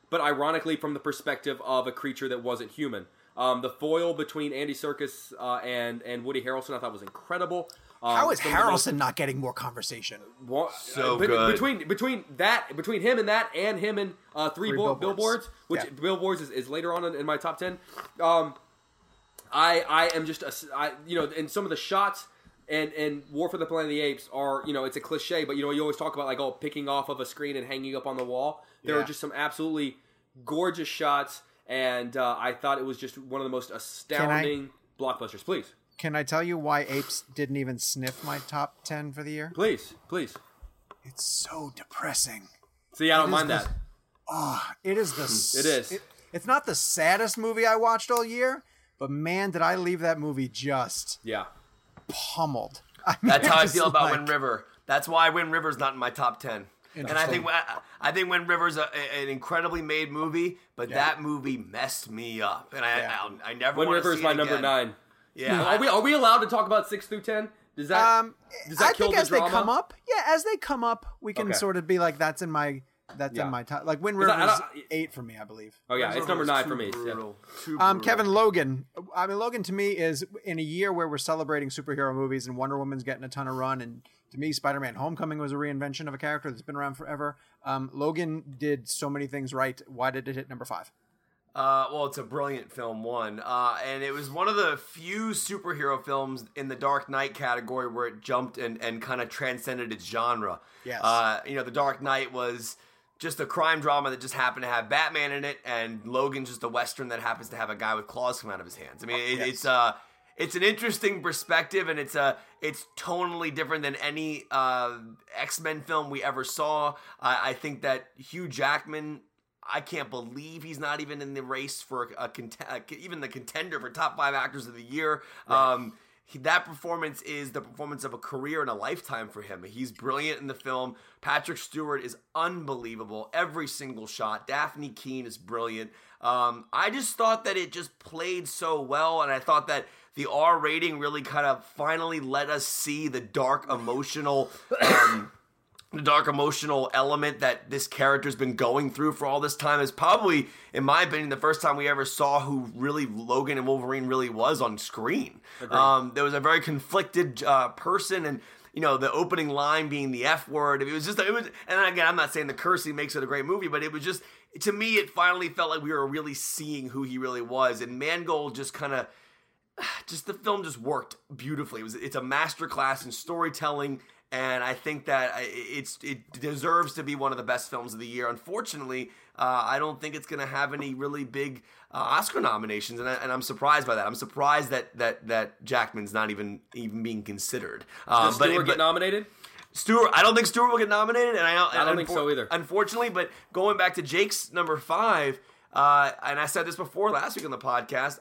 but ironically from the perspective of a creature that wasn't human. The foil between Andy Serkis and Woody Harrelson I thought was incredible. How is Harrelson not getting more conversation? So good. Between him and that, and him and Three Billboards, which Billboards is later on in my top 10. I am just and some of the shots and War for the Planet of the Apes are, it's a cliche, but you always talk about like picking off of a screen and hanging up on the wall. There are just some absolutely gorgeous shots, and I thought it was just one of the most astounding blockbusters. Please. Can I tell you why Apes didn't even sniff my top 10 for the year? Please. It's so depressing. See, I don't mind that. It is It is. It's not the saddest movie I watched all year, but man, did I leave that movie just pummeled. That's how I feel about Wind River. That's why Wind River's not in my top 10. And I think Wind River's an incredibly made movie, but that movie messed me up, and I never. Wind River is my number 9. Yeah, are we allowed to talk about 6 through 10? Does that kill the drama? They come up, as they come up, we can sort of be like, that's in my top. Like Wind River's 8 for me, I believe. Oh yeah, it's number 9 for me. Kevin, Logan. I mean, Logan to me is in a year where we're celebrating superhero movies and Wonder Woman's getting a ton of run, and to me, Spider-Man: Homecoming was a reinvention of a character that's been around forever. Logan did so many things right. Why did it hit number 5? Well, it's a brilliant film, and it was one of the few superhero films in the Dark Knight category where it jumped and kind of transcended its genre. Yes. The Dark Knight was just a crime drama that just happened to have Batman in it, and Logan's just a Western that happens to have a guy with claws come out of his hands. I mean, it's an interesting perspective, and it's tonally different than any X-Men film we ever saw. I think that Hugh Jackman, I can't believe he's not even in the race for even the contender for top 5 actors of the year. Right. That performance is the performance of a career and a lifetime for him. He's brilliant in the film. Patrick Stewart is unbelievable. Every single shot. Daphne Keane is brilliant. I just thought that it just played so well, and I thought that the R rating really kind of finally let us see the dark emotional element that this character's been going through for all this time. Is probably, in my opinion, the first time we ever saw who really Logan and Wolverine really was on screen. There was a very conflicted person, and the opening line being the F word. It was, and again, I'm not saying the cursing makes it a great movie, but it was just, to me, it finally felt like we were really seeing who he really was. And Mangold just kind of, the film just worked beautifully. It's a masterclass in storytelling. And I think that it deserves to be one of the best films of the year. Unfortunately, I don't think it's going to have any really big Oscar nominations, and I'm surprised by that. I'm surprised that Jackman's not even being considered. Does Stewart get nominated? I don't think Stewart will get nominated, and I don't think so either. Unfortunately, but going back to Jake's number 5. And I said this before last week on the podcast.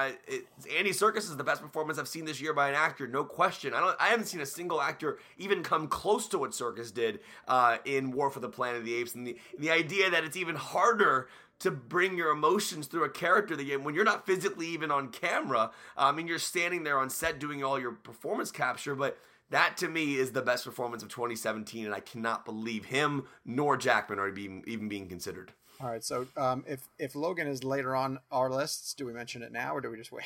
Andy Serkis is the best performance I've seen this year by an actor, no question. I haven't seen a single actor even come close to what Serkis did in War for the Planet of the Apes, and the idea that it's even harder to bring your emotions through a character when you're not physically even on camera. And you're standing there on set doing all your performance capture, but that to me is the best performance of 2017, and I cannot believe him nor Jackman are even being considered. All right, so if Logan is later on our lists, do we mention it now or do we just wait?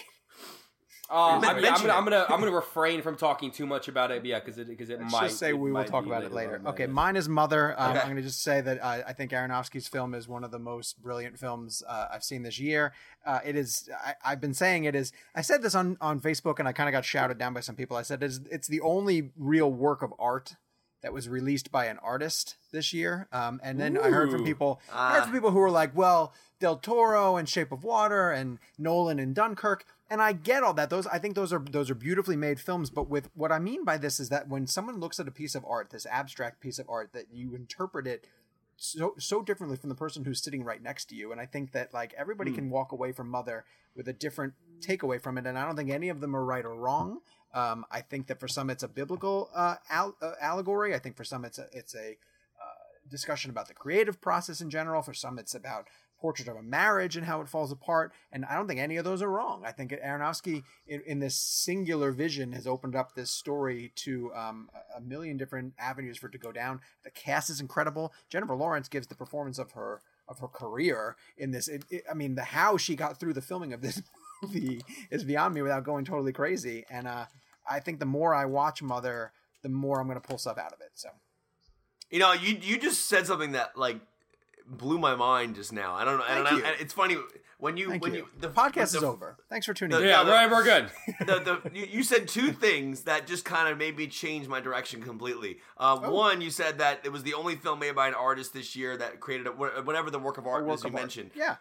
I'm gonna refrain from talking too much about it, because it might. Just say we will talk about it later. Okay, mine is Mother. I'm going to just say that I think Aronofsky's film is one of the most brilliant films I've seen this year. It is. I've been saying it is. I said this on Facebook, and I kind of got shouted down by some people. I said it's the only real work of art that was released by an artist this year. And then I heard from people who were like, well, Del Toro and Shape of Water and Nolan and Dunkirk. And I get all that. I think those are beautifully made films. But with what I mean by this is that when someone looks at a piece of art, this abstract piece of art, that you interpret it so differently from the person who's sitting right next to you. And I think that everybody can walk away from Mother with a different takeaway from it. And I don't think any of them are right or wrong. I think that for some it's a biblical allegory. I think for some it's a discussion about the creative process in general. For some it's about portrait of a marriage and how it falls apart. And I don't think any of those are wrong. I think Aronofsky in this singular vision has opened up this story to a million different avenues for it to go down. The cast is incredible. Jennifer Lawrence gives the performance of her of her career in this. I mean, how she got through the filming of this movie is beyond me without going totally crazy. And I think the more I watch Mother, the more I'm going to pull stuff out of it. So, you know, you just said something that like blew my mind just now. I don't know. And it's funny when you the podcast is over. Thanks for tuning in. Yeah, we're good. You said two things that just kind of made me change my direction completely. One, you said that it was the only film made by an artist this year that created whatever the work of art is you mentioned. Yeah.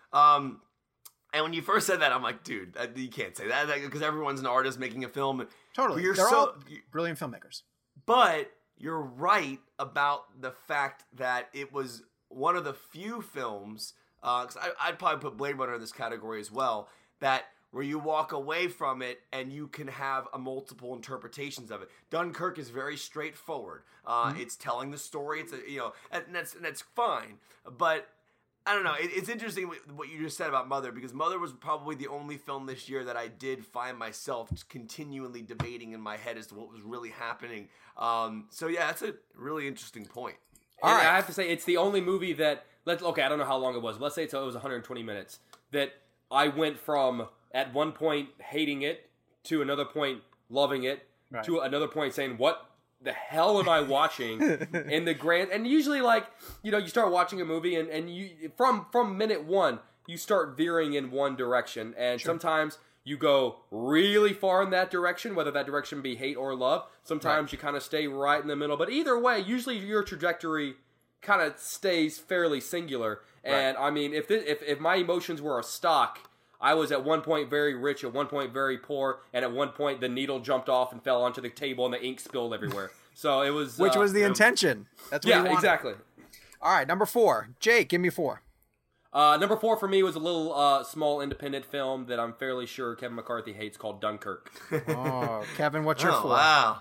And when you first said that, I'm like, dude, you can't say that because everyone's an artist making a film. Totally. They're all brilliant filmmakers. But you're right about the fact that it was one of the few films, because I'd probably put Blade Runner in this category as well, that where you walk away from it and you can have multiple interpretations of it. Dunkirk is very straightforward. It's telling the story. It's and that's fine. But I don't know. It's interesting what you just said about Mother, because Mother was probably the only film this year that I did find myself continually debating in my head as to what was really happening. So yeah, that's a really interesting point. All right. I have to say, it's the only movie that I don't know how long it was, but let's say it was 120 minutes, that I went from at one point hating it to another point loving it to another point saying, what the hell am I watching in the grand? And usually, like, you start watching a movie and you from minute one you start veering in one direction, and sometimes you go really far in that direction, whether that direction be hate or love. Sometimes you kind of stay right in the middle, but either way, usually your trajectory kind of stays fairly singular. And I mean, if my emotions were a stock, I was at one point very rich, at one point very poor, and at one point the needle jumped off and fell onto the table and the ink spilled everywhere. So it was... Which was the intention. That's what you wanted. Yeah, exactly. All right, number 4. Jake, give me 4. Number 4 for me was a little small independent film that I'm fairly sure Kevin McCarthy hates, called Dunkirk. Oh, Kevin, what's your 4? Wow.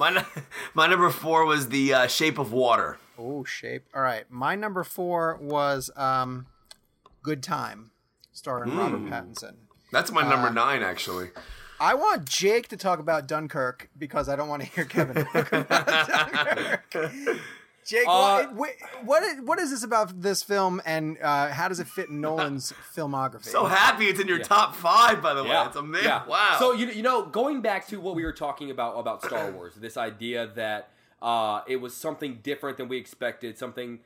My number 4 was The Shape of Water. Oh, Shape. All right. My number 4 was Good Time, starring Robert Pattinson. That's my number 9, actually. I want Jake to talk about Dunkirk because I don't want to hear Kevin talk about Dunkirk. Jake, what is this about this film, and how does it fit in Nolan's filmography? So happy it's in your top 5, by the way. It's amazing. Yeah. Wow. So, going back to what we were talking about Star Wars, this idea that it was something different than we expected, something,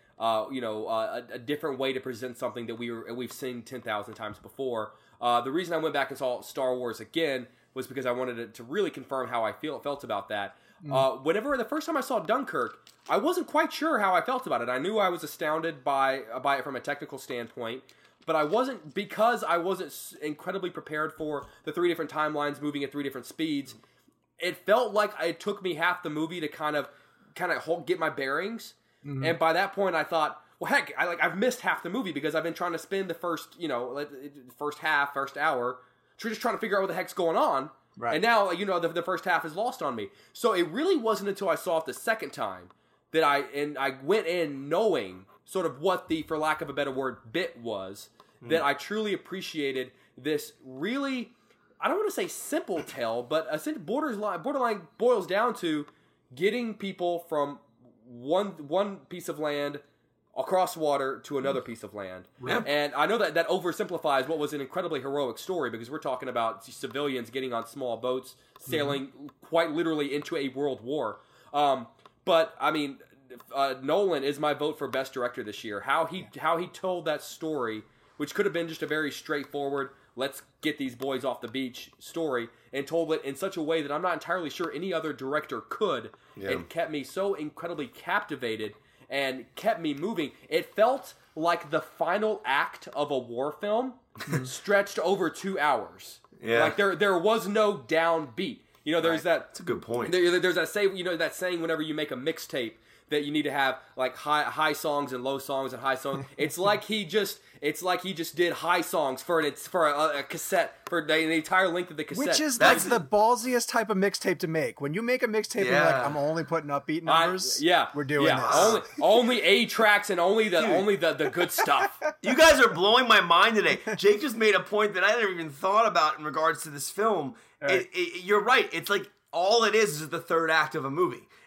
a different way to present something that we've seen 10,000 times before. The reason I went back and saw Star Wars again was because I wanted to really confirm how I felt about that. Whenever the first time I saw Dunkirk, I wasn't quite sure how I felt about it. I knew I was astounded by it from a technical standpoint, but I wasn't incredibly prepared for the 3 different timelines moving at 3 different speeds. It felt like it took me half the movie to kind of get my bearings, and by that point I thought, well, heck, I've missed half the movie because I've been trying to spend the first hour, just trying to figure out what the heck's going on. Right. And now, the first half is lost on me. So it really wasn't until I saw it the second time that I went in knowing sort of what the, for lack of a better word, bit was, that I truly appreciated this really, I don't want to say simple tale, but essentially borderline boils down to getting people from one piece of land across water to another piece of land. Yeah. And I know that oversimplifies what was an incredibly heroic story, because we're talking about civilians getting on small boats, sailing quite literally into a world war. But I mean, Nolan is my vote for best director this year. How he told that story, which could have been just a very straightforward, let's get these boys off the beach story, and told it in such a way that I'm not entirely sure any other director could, and kept me so incredibly captivated and kept me moving. It felt like the final act of a war film stretched over 2 hours. Yeah. Like there was no downbeat. There's that. That's a good point. There's that that saying whenever you make a mixtape that you need to have like high songs and low songs and high songs. It's like he just did high songs for a cassette for the entire length of the cassette. Which is the ballsiest type of mixtape to make. When you make a mixtape and you're like, I'm only putting upbeat numbers. We're doing this. Only A tracks and only the good stuff. You guys are blowing my mind today. Jake just made a point that I never even thought about in regards to this film. Right. You're right. It's like all it is the third act of a movie.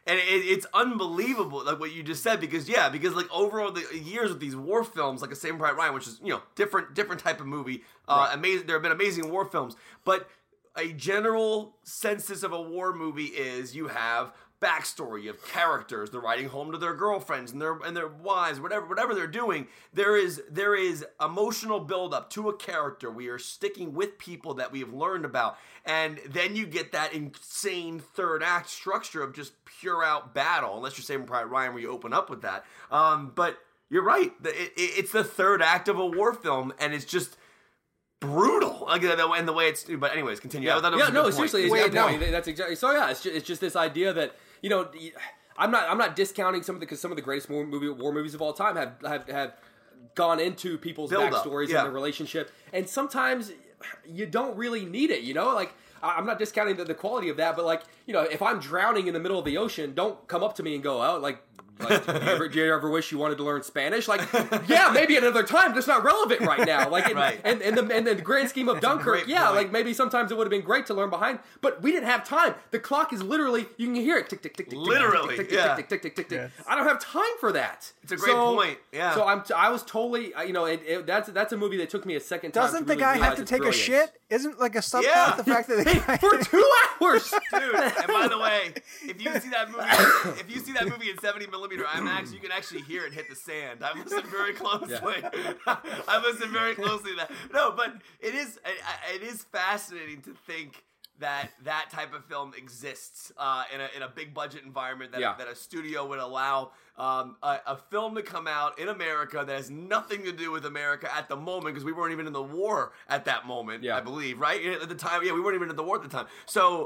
And it's unbelievable, like what you just said, because like over all the years with these war films, like a Saving Private Ryan, which is different type of movie. Amazing. There have been amazing war films, but a general census of a war movie is you have backstory of characters. They're riding home to their girlfriends and their wives, whatever they're doing. There is emotional buildup to a character. We are sticking with people that we have learned about, and then you get that insane third act structure of just pure out battle. Unless you're Saving Private Ryan, where you open up with that. But you're right. It's the third act of a war film, and it's just brutal, like, and the way it's. But anyways, continue. Seriously. That's exactly. So yeah, it's just this idea that I'm not discounting because some of the greatest war movies of all time have gone into people's backstories and their relationship, and sometimes you don't really need it. Like, I'm not discounting the quality of that, but like, if I'm drowning in the middle of the ocean, don't come up to me and go, oh, like do you ever wish you wanted to learn Spanish? Like, yeah, maybe another time. That's not relevant right now. Like, and the grand scheme of Dunkirk, like maybe sometimes it would have been great to learn behind, but we didn't have time. The clock is literally, you can hear it tick tick tick tick, literally, tick tick tick tick tick tick tick. I don't have time for that. It's a great point. Yeah. So I was totally, that's a movie that took me a second time. Doesn't the guy have to take a shit? Isn't like a subplot the fact that the guy for 2 hours, dude? And by the way, if you see that movie in 70mm IMAX, you can actually hear it hit the sand. I listened very closely. Yeah. I listened very closely to that. No, but it is fascinating to think that type of film exists in a big budget environment that a studio would allow a film to come out in America that has nothing to do with America at the moment, because we weren't even in the war at that moment. I believe, right, at the time. We weren't even in the war at the time. So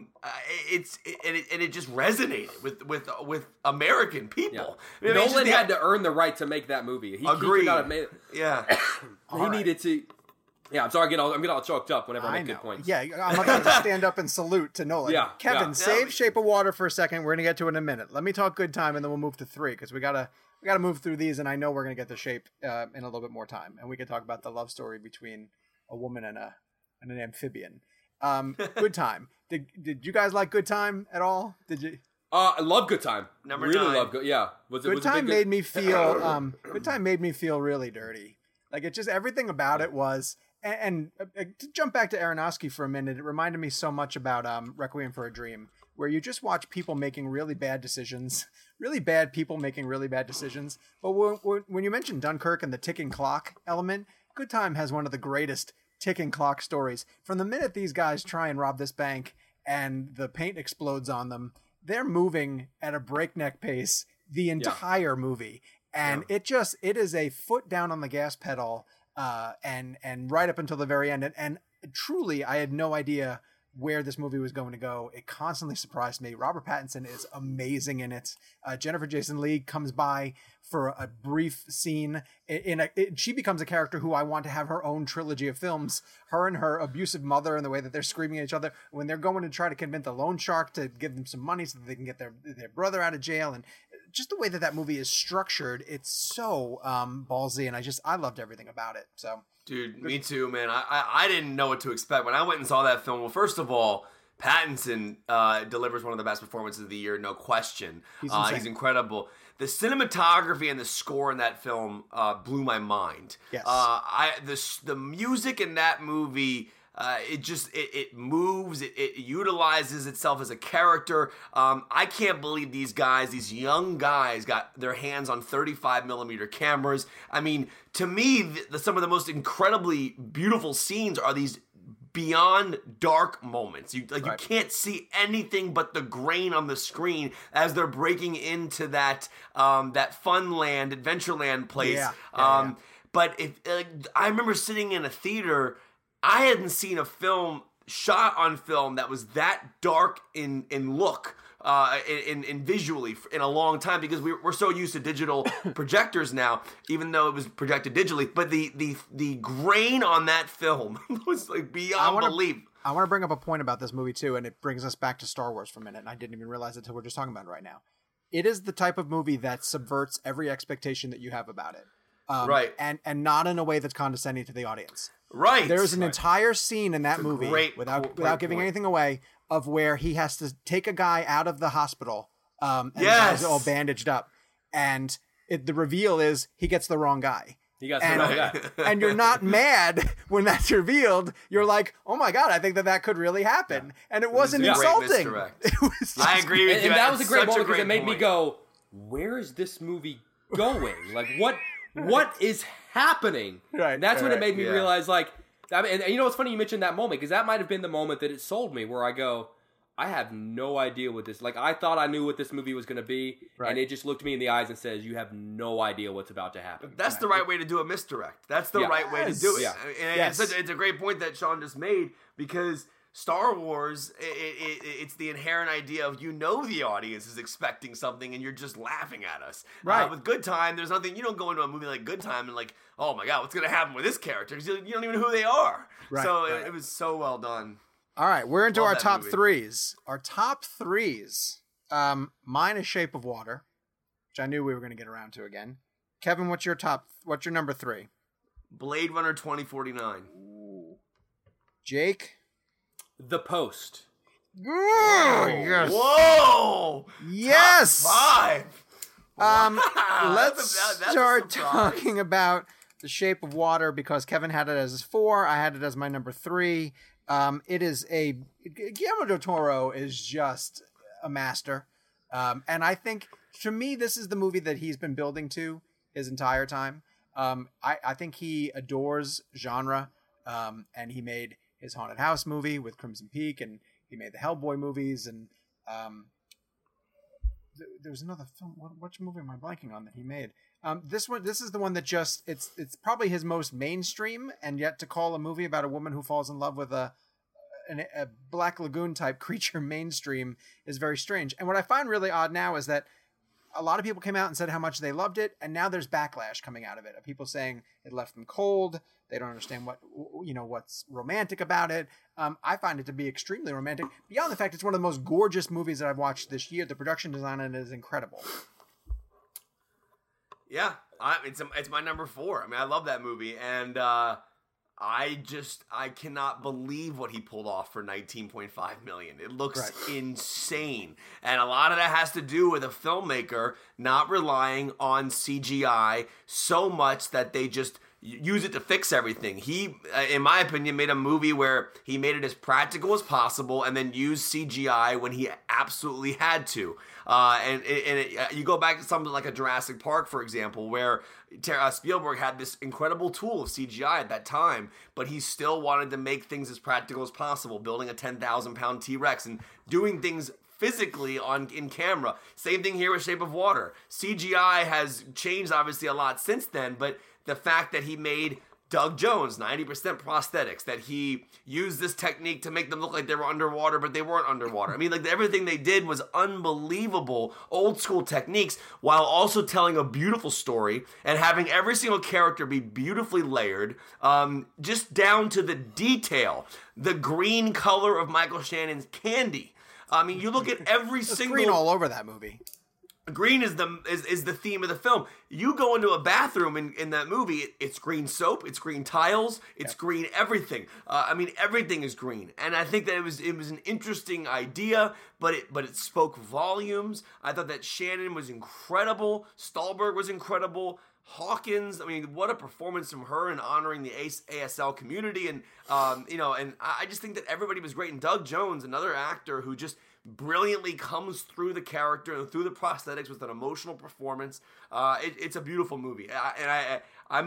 it just resonated with American people. Yeah. Nolan had to earn the right to make that movie. He could not have made it. Yeah, he needed to. Yeah, I'm sorry. I'm getting all choked up whenever I make good points. Yeah, I'm about to stand up and salute to Nolan. Yeah, Kevin, save Shape of Water for a second. We're gonna get to it in a minute. Let me talk Good Time, and then we'll move to 3, because we gotta move through these, and I know we're gonna get to Shape in a little bit more time, and we can talk about the love story between a woman and an amphibian. Good Time. Did you guys like Good Time at all? Did you? I love Good Time. Number 9. Love Good. Yeah. Good Time made me feel. Good Time made me feel really dirty. Like, it just, everything about it was. And to jump back to Aronofsky for a minute, it reminded me so much about Requiem for a Dream, where you just watch people making really bad decisions, really bad people making really bad decisions. But when you mentioned Dunkirk and the ticking clock element, Good Time has one of the greatest ticking clock stories. From the minute these guys try and rob this bank and the paint explodes on them, they're moving at a breakneck pace the entire movie. And it is a foot down on the gas pedal. And right up until the very end. And truly, I had no idea where this movie was going to go. It constantly surprised me. Robert Pattinson is amazing in it. Jennifer Jason Leigh comes by for a brief scene. She becomes a character who I want to have her own trilogy of films. Her and her abusive mother, and the way that they're screaming at each other when they're going to try to convince the loan shark to give them some money so that they can get their brother out of jail. And just the way that movie is structured, it's so ballsy, and I loved everything about it. So, dude, me too, man. I didn't know what to expect when I went and saw that film. Well, first of all, Pattinson delivers one of the best performances of the year, no question. He's incredible. The cinematography and the score in that film blew my mind. Yes. The music in that movie. It moves, it utilizes itself as a character. I can't believe these young guys got their hands on 35mm cameras. I mean, to me, some of the most incredibly beautiful scenes are these beyond dark moments. You can't see anything but the grain on the screen as they're breaking into that Funland, Adventureland place. But I remember sitting in a theater. I hadn't seen a film shot on film that was that dark in look, in visually in a long time, because we're so used to digital projectors now, even though it was projected digitally. But the grain on that film was like beyond belief. I want to bring up a point about this movie too, and it brings us back to Star Wars for a minute, and I didn't even realize it until we're just talking about it right now. It is the type of movie that subverts every expectation that you have about it. Right. And not in a way that's condescending to the audience. Right. There's an entire scene in that movie, without giving anything away, of where he has to take a guy out of the hospital And the Yes! guy's all bandaged up. And the reveal is he gets the wrong guy. He got some guy. And you're not mad when that's revealed. You're like, oh my God, I think that could really happen. And it wasn't a great insulting. misdirect. It was just, I agree with you. And that was a It's great such moment because it made me point. go, where is this movie going? Like, what is happening? Right, And that's when it made me yeah. realize, like, I mean, and you know what's funny? You mentioned that moment because that might have been the moment that it sold me where I go, I have no idea what this, like, I thought I knew what this movie was going to be, Right. and it just looked me in the eyes and says, you have no idea what's about to happen. That's the right way to do a misdirect. That's the Yeah. right way to do it. Yeah. And Yes. it's a great point that Sean just made because Star Wars, it's the inherent idea of the audience is expecting something and you're just laughing at us. Right. With Good Time, there's nothing, you don't go into a movie like Good Time and like, oh my God, what's going to happen with this character? Because you don't even know who they are. Right, So right. It was so well done. all right, we're into Love our that top movie. threes. Our top threes. Mine is Shape of Water, which I knew we were going to get around to again. Kevin, what's your number 3? Blade Runner 2049. Jake? The Post. Yes. Whoa! Yes. Top 5. Let's That's a start surprise. talking about The Shape of Water because Kevin had it as his 4. I had it as my number 3. It is Guillermo del Toro is just a master. And I think, to me, this is the movie that he's been building to his entire time. I think he adores genre, and he made his Haunted House movie with Crimson Peak, and he made the Hellboy movies, and there was another film. Which movie am I blanking on that he made? This is the one that just it's probably his most mainstream, and yet to call a movie about a woman who falls in love with a Black Lagoon type creature mainstream is very strange. And what I find really odd now is that a lot of people came out and said how much they loved it, and now there's backlash coming out of it. People saying it left them cold. They don't understand what's romantic about it. I find it to be extremely romantic. Beyond the fact it's one of the most gorgeous movies that I've watched this year. The production design on it is incredible. Yeah, it's my number 4. I mean, I love that movie, and I cannot believe what he pulled off for $19.5 million. It looks insane, and a lot of that has to do with a filmmaker not relying on CGI so much that they just use it to fix everything. He, in my opinion, made a movie where he made it as practical as possible and then used CGI when he absolutely had to. You go back to something like a Jurassic Park, for example, where Spielberg had this incredible tool of CGI at that time, but he still wanted to make things as practical as possible, building a 10,000-pound T-Rex and doing things physically in camera. Same thing here with Shape of Water. CGI has changed obviously a lot since then, but the fact that he made Doug Jones 90% prosthetics, that he used this technique to make them look like they were underwater, but they weren't underwater. I mean, like everything they did was unbelievable, old school techniques, while also telling a beautiful story and having every single character be beautifully layered, just down to the detail. The green color of Michael Shannon's candy. I mean, you look at every single Green all over that movie. Green is the theme of the film. You go into a bathroom in that movie, it's green soap, it's green tiles, it's green everything. I mean, everything is green, and I think that it was an interesting idea, but it spoke volumes. I thought that Shannon was incredible, Stolberg was incredible, Hawkins. I mean, what a performance from her in honoring the ASL community, and and I just think that everybody was great. And Doug Jones, another actor who just brilliantly comes through the character and through the prosthetics with an emotional performance. It's a beautiful movie, and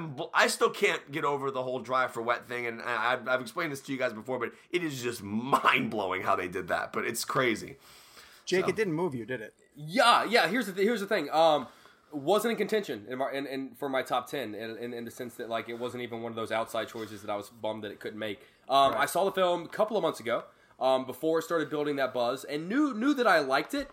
I still can't get over the whole Drive for Wet thing. And I've explained this to you guys before, but it is just mind blowing how they did that. But it's crazy. Jake, it didn't move you, did it? Yeah. Here's the thing. Wasn't in contention in for my top 10 in the sense that like it wasn't even one of those outside choices that I was bummed that it couldn't make. I saw the film a couple of months ago. Before it started building that buzz, and knew that I liked it,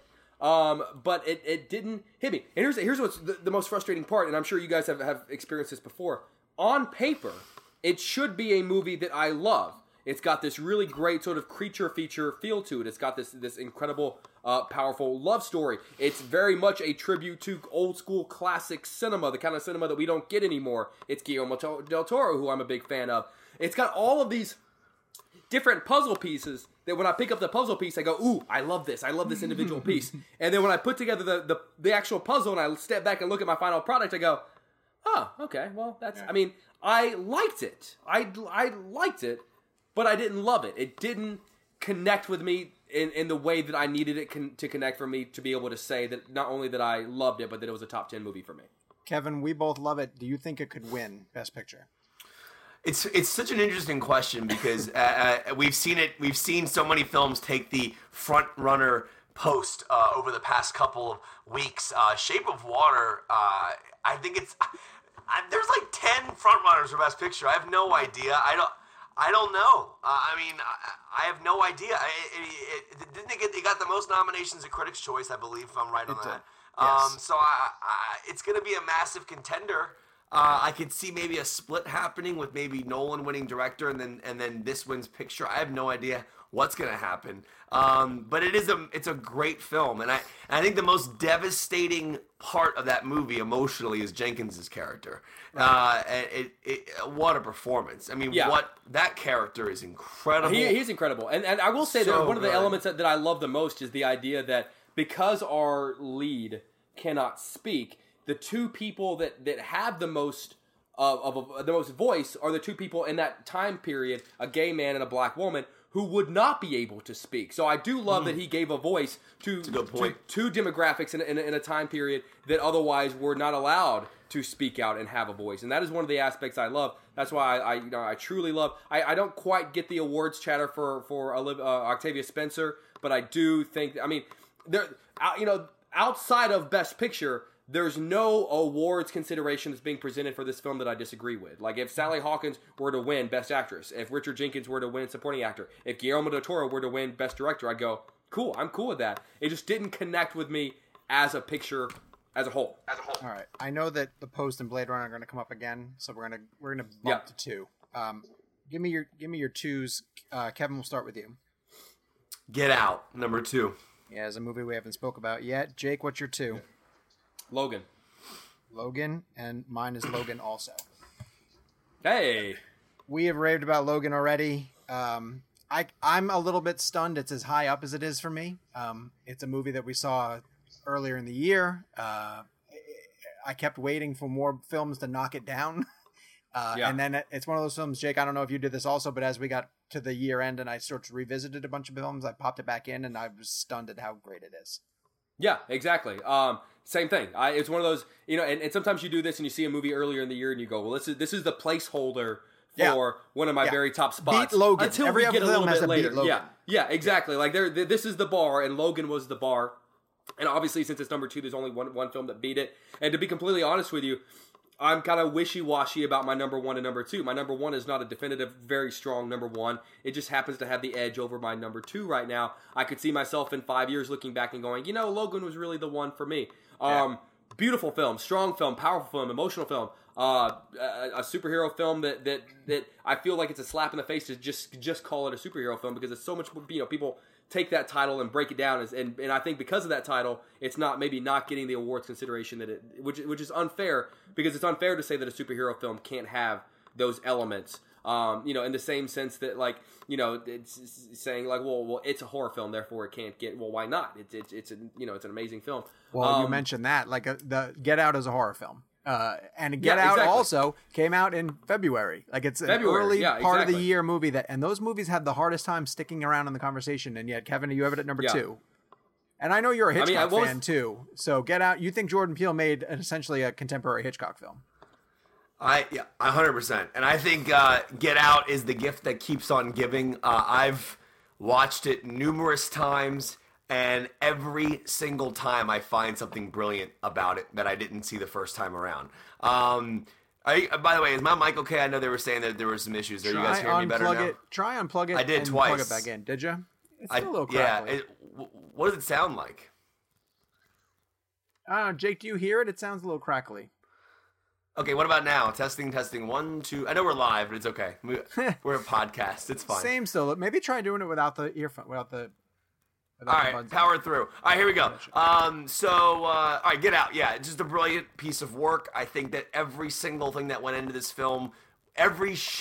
but it didn't hit me. And here's what's the most frustrating part, and I'm sure you guys have experienced this before. On paper, it should be a movie that I love. It's got this really great sort of creature feature feel to it. It's got this incredible, powerful love story. It's very much a tribute to old school classic cinema, the kind of cinema that we don't get anymore. It's Guillermo del Toro, who I'm a big fan of. It's got all of these different puzzle pieces that when I pick up the puzzle piece, I go, ooh, I love this individual piece. And then when I put together the actual puzzle and I step back and look at my final product, I go, oh, okay, well, that's, I mean, I liked it. I liked it, but I didn't love it. It didn't connect with me in the way that I needed it to connect for me to be able to say that not only that I loved it, but that it was a top 10 movie for me. Kevin, we both love it. Do you think it could win Best Picture? It's such an interesting question because we've seen so many films take the front runner post over the past couple of weeks. Shape of Water, I think there's like 10 front runners for Best Picture. I have no idea. I don't know. I have no idea. It got the most nominations at Critics' Choice, I believe, if I'm right on that. Yes. So it's going to be a massive contender. I could see maybe a split happening with maybe Nolan winning director and then this wins picture. I have no idea what's going to happen. But it's a great film, and I think the most devastating part of that movie emotionally is Jenkins' character. What a performance! I mean, what that character is incredible. He's incredible, and I will say that one of the elements that I love the most is the idea that because our lead cannot speak, the two people that have the most the most voice are the two people in that time period, a gay man and a black woman, who would not be able to speak. So I do love that he gave a voice to two demographics in a time period that otherwise were not allowed to speak out and have a voice. And that is one of the aspects I love. That's why I truly love. I don't quite get the awards chatter for Octavia Spencer, but I do think. I mean, outside of Best Picture, there's no awards consideration that's being presented for this film that I disagree with. Like, if Sally Hawkins were to win Best Actress, if Richard Jenkins were to win Supporting Actor, if Guillermo del Toro were to win Best Director, I'd go, cool, I'm cool with that. It just didn't connect with me as a picture as a whole. All right. I know that The Post and Blade Runner are going to come up again, so we're gonna bump to two. Give me your twos. Kevin, we'll start with you. Get Out, number 2. Yeah, it's a movie we haven't spoke about yet. Jake, what's your 2? Logan, and mine is Logan also. Hey, we have raved about Logan already. I'm a little bit stunned. It's as high up as it is for me. It's a movie that we saw earlier in the year. I kept waiting for more films to knock it down. And then it's one of those films, Jake, I don't know if you did this also, but as we got to the year end and I sort of revisited a bunch of films, I popped it back in and I was stunned at how great it is. Yeah, exactly. Same thing. It's one of those, and sometimes you do this and you see a movie earlier in the year and you go, well, this is the placeholder for one of my very top spots. Beat Logan. Until Every we get a little bit later. Logan. Yeah, exactly. Like this is the bar, and Logan was the bar. And obviously, since it's number 2, there's only one film that beat it. And to be completely honest with you, I'm kind of wishy-washy about my number 1 and number 2. My number 1 is not a definitive, very strong number 1. It just happens to have the edge over my number 2 right now. I could see myself in 5 years looking back and going, Logan was really the one for me. Beautiful film, strong film, powerful film, emotional film. A superhero film that I feel like it's a slap in the face to just call it a superhero film because it's so much. People take that title and break it down, and I think because of that title, it's not getting the awards consideration which is unfair because it's unfair to say that a superhero film can't have those elements. In the same sense that it's saying like, well, it's a horror film, therefore it can't get. Well, why not? It's an amazing film. Well, you mentioned that the Get Out is a horror film. And Get Out also came out in February. Like it's an early part of the year movie and those movies have the hardest time sticking around in the conversation. And yet, Kevin, you have it at number 2. And I know you're a Hitchcock fan too. So Get Out, you think Jordan Peele made essentially a contemporary Hitchcock film? 100%. And I think Get Out is the gift that keeps on giving. I've watched it numerous times. And every single time I find something brilliant about it that I didn't see the first time around. By the way, is my mic okay? I know they were saying that there were some issues there. You guys hear me better now? Try unplug it. I did and twice. Plug it back in. Did you? It's still a little crackly. What does it sound like? I don't know. Jake, do you hear it? It sounds a little crackly. Okay, what about now? Testing, 1, 2. I know we're live, but it's okay. We're a podcast. It's fine. Same still. Maybe try doing it without the earphone, without the... All right, power through. All right, here we go. All right, Get Out. Yeah, it's just a brilliant piece of work. I think that every single thing that went into this film, every shot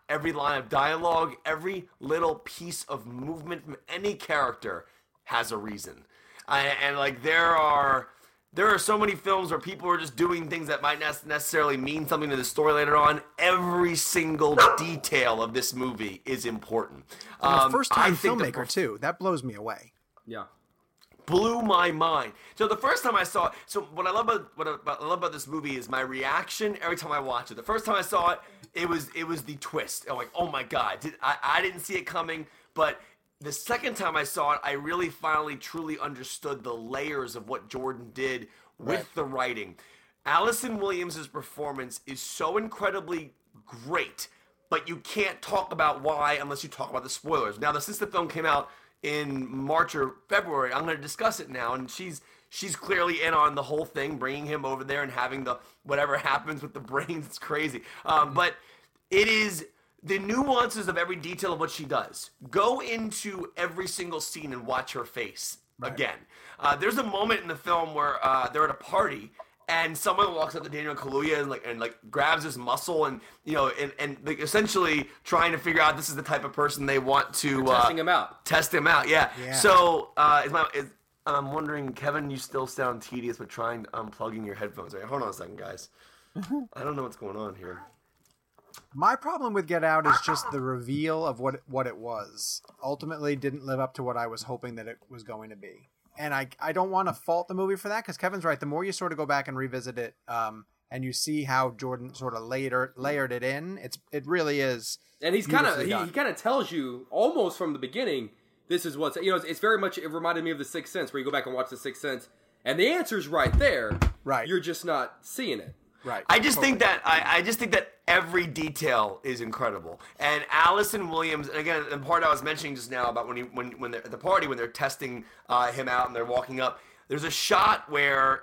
every line of dialogue, every little piece of movement from any character has a reason. And like there are so many films where people are just doing things that might not necessarily mean something to the story later on. Every single detail of this movie is important. I'm a first-time filmmaker too. That blows me away. Yeah. Blew my mind. So the first time I saw it, so what I love about this movie is my reaction every time I watch it. The first time I saw it, it was the twist. I'm like, oh my god, I didn't see it coming. But the second time I saw it, I really finally truly understood the layers of what Jordan did with the writing. Allison Williams' performance is so incredibly great, but you can't talk about why unless you talk about the spoilers. Now, since the film came out in March or February, I'm going to discuss it now, and she's clearly in on the whole thing, bringing him over there and having the whatever happens with the brains. It's crazy, but it is the nuances of every detail of what she does. Go into every single scene and watch her face again. There's a moment in the film where they're at a party. And someone walks up to Daniel Kaluuya and grabs his muscle and like essentially trying to figure out this is the type of person they want to testing him out. Test him out, yeah. So I'm wondering, Kevin, you still sound tedious with trying unplugging your headphones. Right? Hold on a second, guys. I don't know what's going on here. My problem with Get Out is just the reveal of what it was. Ultimately, didn't live up to what I was hoping that it was going to be. And I don't want to fault the movie for that, because Kevin's right. The more you sort of go back and revisit it, and you see how Jordan sort of layered it in, it really is. And he's kind of he kind of tells you almost from the beginning, this is what's it's very much, it reminded me of The Sixth Sense, where you go back and watch The Sixth Sense, and the answer's right there. Right. You're just not seeing it. Right. I just think that every detail is incredible. And Allison Williams, and again, the part I was mentioning just now about when they're at the party, when they're testing him out and they're walking up, there's a shot where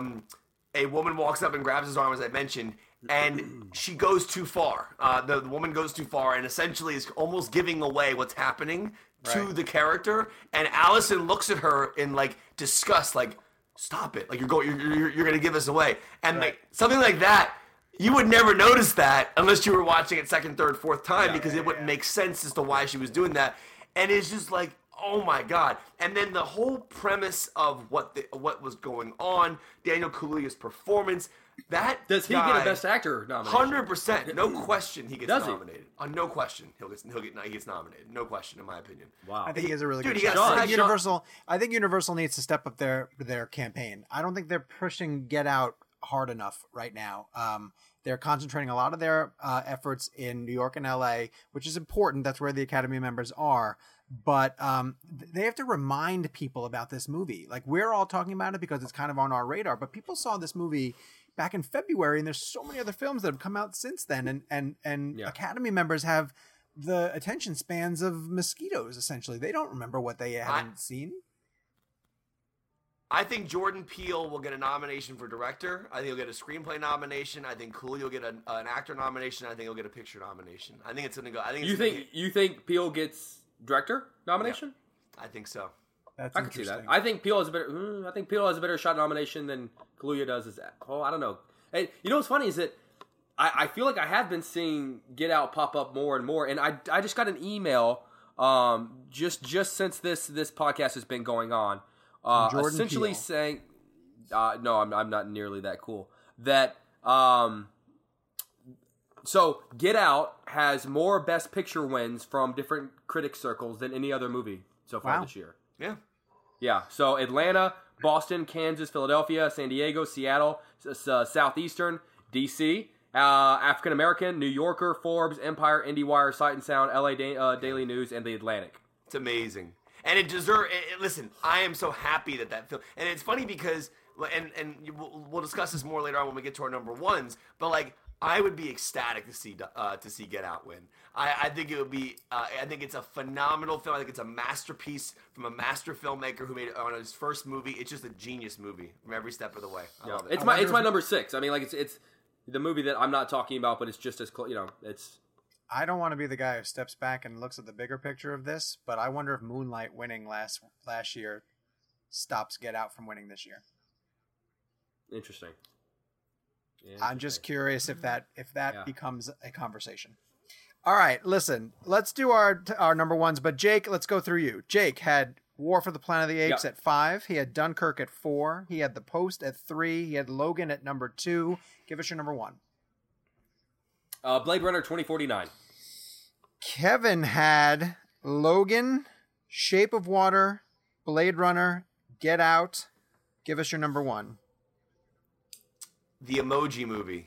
a woman walks up and grabs his arm, as I mentioned, and she goes too far. The woman goes too far and essentially is almost giving away what's happening to the character. And Allison looks at her in like disgust, like, stop it! Like you're going to give us away, and like something like that, you would never notice that unless you were watching it second, third, fourth time, because it wouldn't make sense as to why she was doing that. And it's just like, oh my god! And then the whole premise of what was going on, Daniel Kaluuya's performance. That does he get a Best Actor nomination? 100%, no question, he gets nominated. No question, he gets nominated. No question, in my opinion. Wow, I think he has a really good shot. I think Universal needs to step up their campaign. I don't think they're pushing Get Out hard enough right now. They're concentrating a lot of their efforts in New York and LA, which is important. That's where the Academy members are. But they have to remind people about this movie. Like, we're all talking about it because it's kind of on our radar, but people saw this movie back in February, and there's so many other films that have come out since then, and Academy members have the attention spans of mosquitoes, essentially. They don't remember what they haven't seen. I think Jordan Peele will get a nomination for director. I think he'll get a screenplay nomination. I think Kaluuya will get an actor nomination. I think he'll get a picture nomination. I think it's going to go. You think Peele gets director nomination? Yeah, I think so. That's I can see that. I think Peele has a better shot nomination than Kaluuya does. I don't know. And you know what's funny is that I feel like I have been seeing Get Out pop up more and more, and I just got an email just since this podcast has been going on, essentially Peele. Saying, no, I'm not nearly that cool. That so Get Out has more Best Picture wins from different critic circles than any other movie so far this year. Yeah. So Atlanta, Boston, Kansas, Philadelphia, San Diego, Seattle, Southeastern, DC, African American, New Yorker, Forbes, Empire, IndieWire, Sight and Sound, LA Daily News, and The Atlantic. It's amazing, and it deserves. Listen, I am so happy that film. And it's funny because, and we'll discuss this more later on when we get to our number ones. But like, I would be ecstatic to see Get Out win. I think it would be. I think it's a phenomenal film. I think it's a masterpiece from a master filmmaker who made it on his first movie. It's just a genius movie from every step of the way. I love it. It's my number 6. I mean, like it's the movie that I'm not talking about, but it's just as close. It's. I don't want to be the guy who steps back and looks at the bigger picture of this, but I wonder if Moonlight winning last year stops Get Out from winning this year. Interesting. I'm just curious if that becomes a conversation. All right, listen. Let's do our number ones, but Jake, let's go through you. Jake had War for the Planet of the Apes at 5. He had Dunkirk at 4. He had The Post at 3. He had Logan at number 2. Give us your number 1. Blade Runner 2049. Kevin had Logan, Shape of Water, Blade Runner, Get Out. Give us your number 1. The Emoji Movie.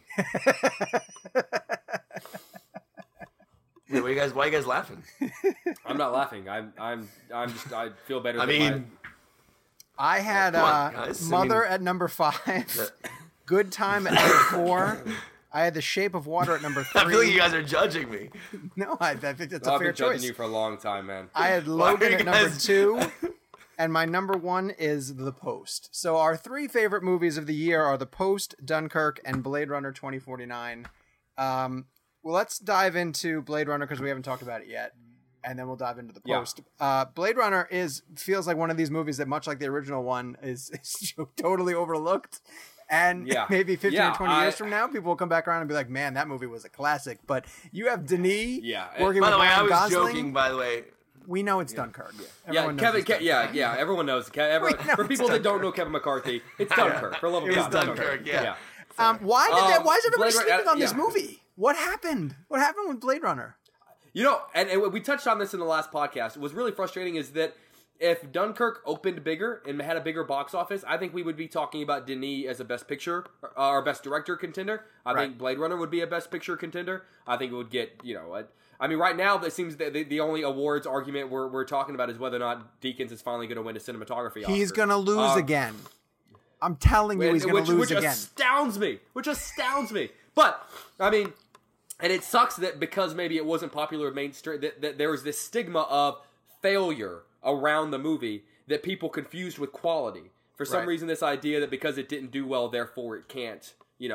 Wait, why are you guys laughing? I'm not laughing. I feel better. I had Mother at number 5. Good Time at number 4. I had The Shape of Water at number 3. I feel like you guys are judging me. No, I think it's a fair I've been choice. judging you for a long time, man. I had Logan at number 2. And my number 1 is The Post. So our 3 favorite movies of the year are The Post, Dunkirk, and Blade Runner 2049. Well, let's dive into Blade Runner because we haven't talked about it yet, and then we'll dive into The Post. Yeah. Blade Runner feels like one of these movies that, much like the original one, is totally overlooked. And maybe 15 or 20 years from now, people will come back around and be like, man, that movie was a classic. But you have Denis working with Ryan Gosling. By the way, I was joking, by the way. We know it's Dunkirk. Everyone knows. For people that don't know Kevin McCarthy, it's Dunkirk. For love of God, Dunkirk. Why is everybody sleeping on this movie? What happened? What happened with Blade Runner? You know, and we touched on this in the last podcast. What was really frustrating is that if Dunkirk opened bigger and had a bigger box office, I think we would be talking about Denis as a Best Picture or Best Director contender. I think Blade Runner would be a Best Picture contender. I think it would get, right now it seems that the only awards argument we're talking about is whether or not Deakins is finally going to win a cinematography Oscar. He's going to lose again. I'm telling you, he's going to lose again. Which astounds me. But, and it sucks that because maybe it wasn't popular mainstream, that there was this stigma of failure around the movie that people confused with quality. For some reason, this idea that because it didn't do well, therefore it can't. It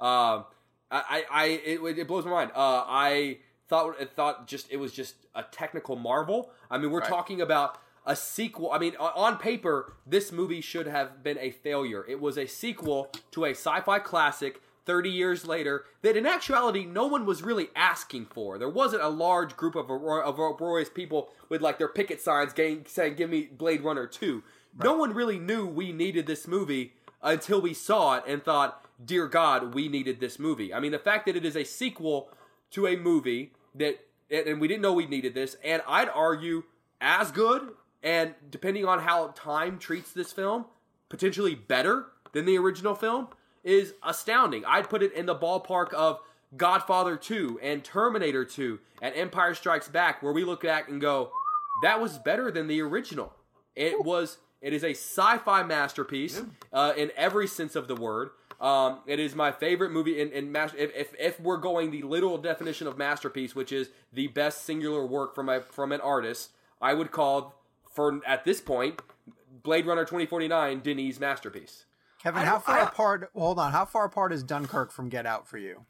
blows my mind. I thought it was just a technical marvel. We're talking about a sequel. On paper, this movie should have been a failure. It was a sequel to a sci-fi classic 30 years later that in actuality no one was really asking for. There wasn't a large group of uproarious people with like their picket signs saying give me Blade Runner 2. No one really knew we needed this movie until we saw it and thought, dear God, we needed this movie. The fact that it is a sequel to a movie and we didn't know we needed this, and I'd argue as good, and depending on how time treats this film, potentially better than the original film, is astounding. I'd put it in the ballpark of Godfather 2 and Terminator 2 and Empire Strikes Back, where we look back and go, that was better than the original. It is a sci-fi masterpiece in every sense of the word. It is my favorite movie if we're going the literal definition of masterpiece, which is the best singular work from an artist, I would call, at this point, Blade Runner 2049 Denis' masterpiece. Kevin, how far apart is Dunkirk from Get Out for you?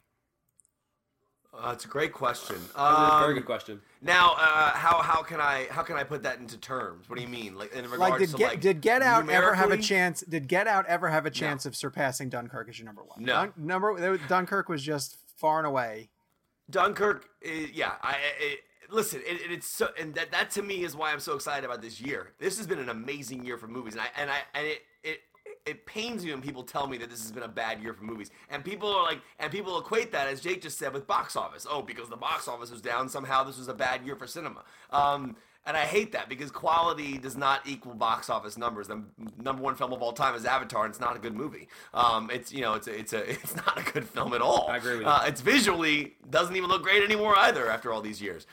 It's a great question. Very good question. Now, how can I put that into terms? What do you mean? Like in regards did Get Out ever have a chance? Did Get Out ever have a chance of surpassing Dunkirk as your number 1? No. Dunkirk was just far and away. Dunkirk, listen, it's so, and that to me is why I'm so excited about this year. This has been an amazing year for movies, and it pains me when people tell me that this has been a bad year for movies. And people equate that, as Jake just said, with box office. Oh, because the box office was down, somehow this was a bad year for cinema. And I hate that because quality does not equal box office numbers. The number 1 film of all time is Avatar, and it's not a good movie. It's not a good film at all. I agree with you. It's visually doesn't even look great anymore either after all these years.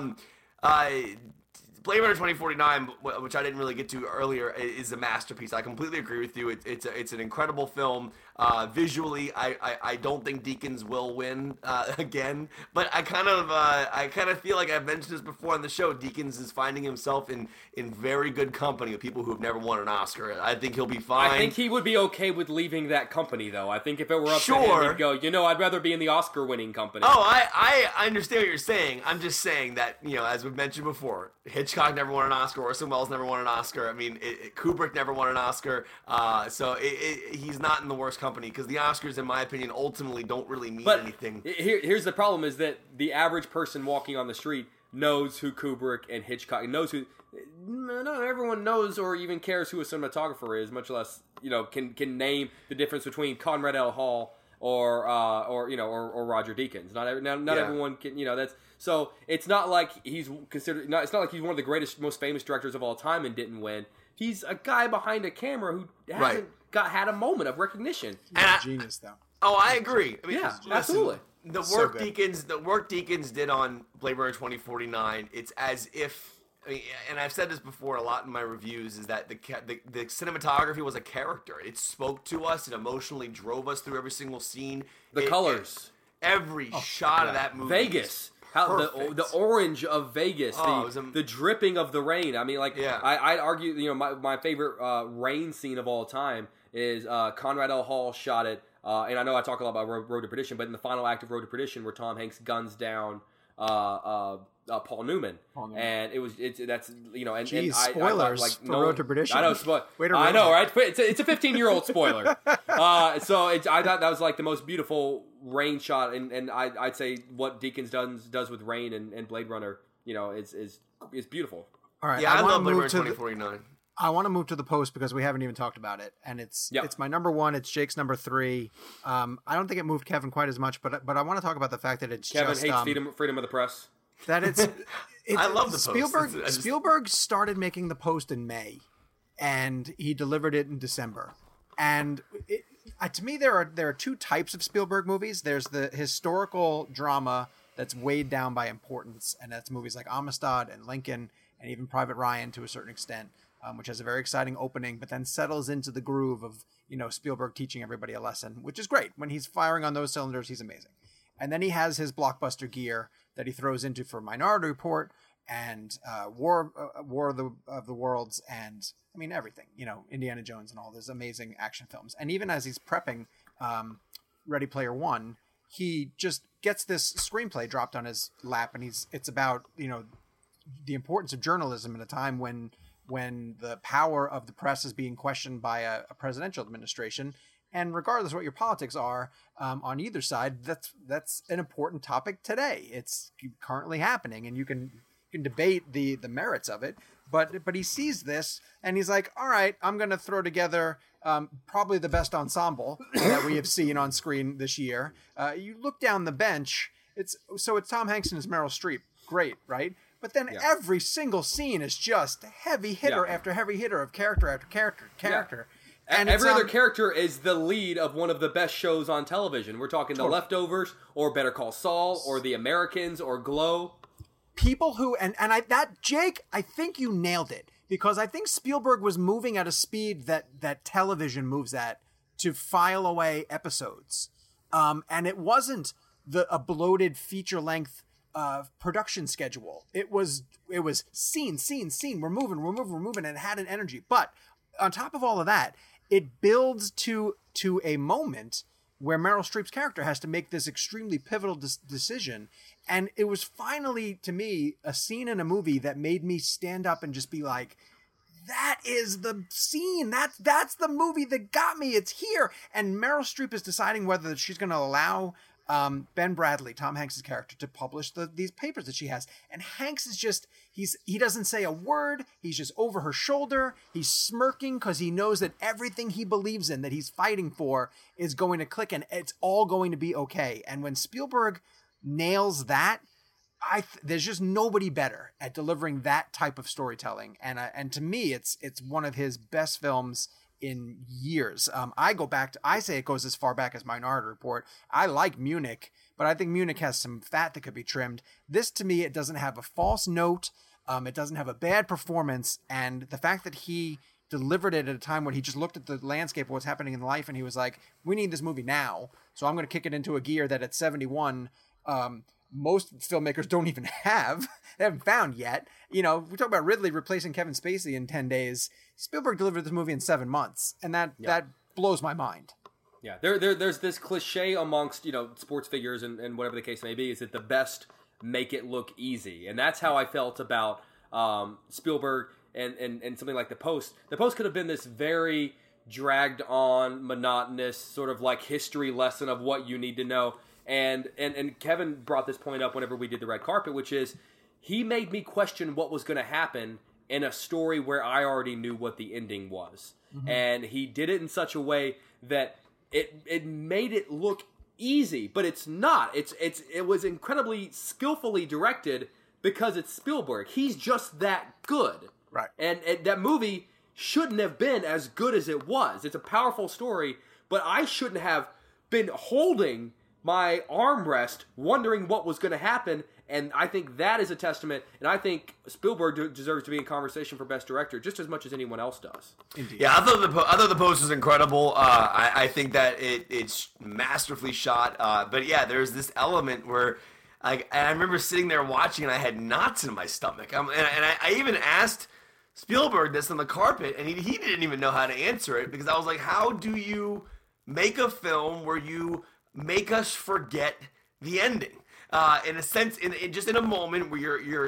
Blade Runner 2049, which I didn't really get to earlier, is a masterpiece. I completely agree with you. It's an incredible film. Visually, I don't think Deakins will win again, but I kind of feel like I've mentioned this before on the show. Deakins is finding himself in very good company with people who have never won an Oscar. I think he'll be fine. I think he would be okay with leaving that company, though. I think if it were up to him, he'd go, I'd rather be in the Oscar-winning company. Oh, I understand what you're saying. I'm just saying that, as we've mentioned before, Hitchcock Hitchcock never won an Oscar. Orson Welles never won an Oscar. I mean, Kubrick never won an Oscar. So he's not in the worst company because the Oscars, in my opinion, ultimately don't really mean anything. Here's the problem: is that the average person walking on the street knows who Kubrick and Hitchcock knows who. Not everyone knows or even cares who a cinematographer is, much less can name the difference between Conrad L. Hall or Roger Deakins. Not everyone can. That's so. It's not like he's considered. It's not like he's one of the greatest, most famous directors of all time and didn't win. He's a guy behind a camera who hasn't had a moment of recognition. He's a genius, though. Oh, I agree. I mean, absolutely. The work Deakins did on Blade Runner 2049. It's as if. I mean, and I've said this before a lot in my reviews, is that the cinematography was a character. It spoke to us. It emotionally drove us through every single scene. The colors. Every shot of that movie. Vegas. How the orange of Vegas. The dripping of the rain. I mean, I'd argue, my favorite rain scene of all time is Conrad L. Hall shot it. And I know I talk a lot about Road to Perdition, but in the final act of Road to Perdition, where Tom Hanks guns down Paul Newman, and spoilers for Road to Perdition. I know, I know, right? It's a 15-year-old spoiler. I thought that was like the most beautiful rain shot, and I'd say what Deakins does with rain and Blade Runner, is beautiful. All right, I love Blade Runner 2049. I want to move to the post because we haven't even talked about it, and it's my number one. It's Jake's number three. I don't think it moved Kevin quite as much, but I want to talk about the fact that it's Kevin hates freedom of the press. That it's I love the Post. Spielberg started making the Post in May, and he delivered it in December. And to me, there are two types of Spielberg movies. There's the historical drama that's weighed down by importance, and that's movies like Amistad and Lincoln, and even Private Ryan to a certain extent. Which has a very exciting opening, but then settles into the groove of, Spielberg teaching everybody a lesson, which is great. When he's firing on those cylinders, he's amazing. And then he has his blockbuster gear that he throws into for Minority Report and War of the Worlds and, everything. Indiana Jones and all those amazing action films. And even as he's prepping Ready Player One, he just gets this screenplay dropped on his lap, and it's about, the importance of journalism at a time when the power of the press is being questioned by a presidential administration. And regardless of what your politics are on either side, that's an important topic today. It's currently happening, and you can debate the merits of it. But he sees this, and he's like, all right, I'm going to throw together probably the best ensemble that we have seen on screen this year. You look down the bench, it's Tom Hanks and his Meryl Streep. Great, right? But then every single scene is just heavy hitter after heavy hitter of character after character. And every other character is the lead of one of the best shows on television. We're talking The Leftovers, or Better Call Saul, or The Americans, or Glow. People who Jake, I think you nailed it, because I think Spielberg was moving at a speed that television moves at to file away episodes, and it wasn't a bloated feature length production schedule. It was scene. We're moving, and it had an energy. But on top of all of that, it builds to a moment where Meryl Streep's character has to make this extremely pivotal decision. And it was finally, to me, a scene in a movie that made me stand up and just be like, that is the scene. That's the movie that got me. It's here. And Meryl Streep is deciding whether she's going to allow Ben Bradley, Tom Hanks' character, to publish these papers that she has. And Hanks is just, he doesn't say a word. He's just over her shoulder. He's smirking because he knows that everything he believes in, that he's fighting for, is going to click, and it's all going to be okay. And when Spielberg nails that, there's just nobody better at delivering that type of storytelling. And to me, it's one of his best films in years. I say it goes as far back as Minority Report. I like Munich, but I think Munich has some fat that could be trimmed. This, to me, it doesn't have a false note. It doesn't have a bad performance. And the fact that he delivered it at a time when he just looked at the landscape of what's happening in life, and he was like, we need this movie now. So I'm going to kick it into a gear that at 71, most filmmakers don't even have. They haven't found yet. We talk about Ridley replacing Kevin Spacey in 10 days. Spielberg delivered this movie in 7 months, and that blows my mind. Yeah, there's this cliche amongst sports figures and whatever the case may be, is that the best make it look easy, and that's how I felt about Spielberg and something like The Post. The Post could have been this very dragged on, monotonous sort of like history lesson of what you need to know. And Kevin brought this point up whenever we did the red carpet, which is he made me question what was going to happen in a story where I already knew what the ending was. Mm-hmm. And he did it in such a way that it made it look easy, but it's not. It was incredibly skillfully directed because it's Spielberg. He's just that good. Right. And that movie shouldn't have been as good as it was. It's a powerful story, but I shouldn't have been holding my armrest wondering what was going to happen, and I think that is a testament, and I think Spielberg deserves to be in conversation for Best Director just as much as anyone else does. Indeed. Yeah, I thought the Post was incredible. I think that it's masterfully shot, but yeah, there's this element where and I remember sitting there watching, and I had knots in my stomach, and I even asked Spielberg this on the carpet, and he didn't even know how to answer it, because I was like, how do you make a film where you make us forget the ending? In a sense, just in a moment where you're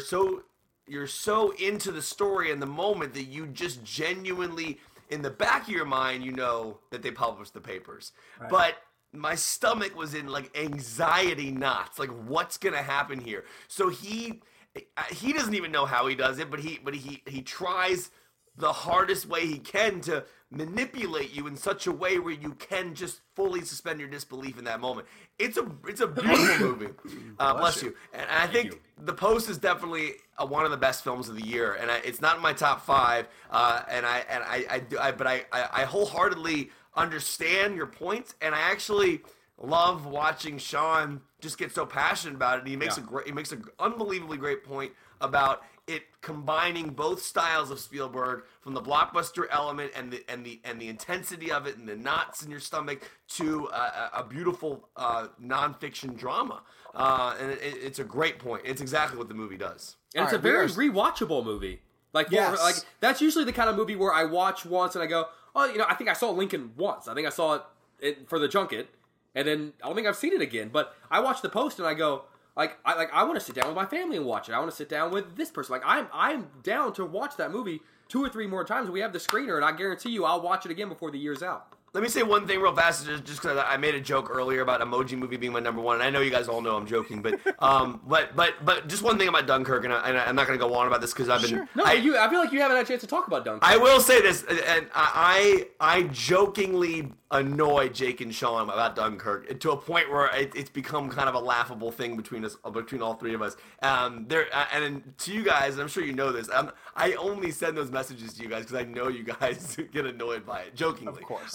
so into the story in the moment that you just genuinely, in the back of your mind, you know that they published the papers. Right. But my stomach was in like anxiety knots, like what's gonna happen here? So he doesn't even know how he does it, but he tries the hardest way he can to manipulate you in such a way where you can just fully suspend your disbelief in that moment. It's a beautiful movie. Bless you. And I think The Post is definitely one of the best films of the year, and it's not in my top 5. But I wholeheartedly understand your points, and I actually love watching Sean just get so passionate about it. And he makes an unbelievably great point about it combining both styles of Spielberg, from the blockbuster element and the intensity of it and the knots in your stomach to a beautiful nonfiction drama. And it's a great point. It's exactly what the movie does. And it's a very rewatchable movie. Like that's usually the kind of movie where I watch once and I go, oh, I think I saw Lincoln once. I think I saw it for the junket, and then I don't think I've seen it again. But I watch The Post and I go, I want to sit down with my family and watch it. I want to sit down with this person. Like I'm down to watch that movie 2 or 3 more times. We have the screener, and I guarantee you, I'll watch it again before the year's out. Let me say one thing real fast, just because I made a joke earlier about Emoji Movie being my number 1, and I know you guys all know I'm joking, but but just one thing about Dunkirk, and I'm not going to go on about this because I've been... Sure. No, I feel like you haven't had a chance to talk about Dunkirk. I will say this, and I jokingly annoy Jake and Sean about Dunkirk to a point where it's become kind of a laughable thing between all 3 of us. And to you guys, and I'm sure you know this, I only send those messages to you guys because I know you guys get annoyed by it, jokingly. Of course.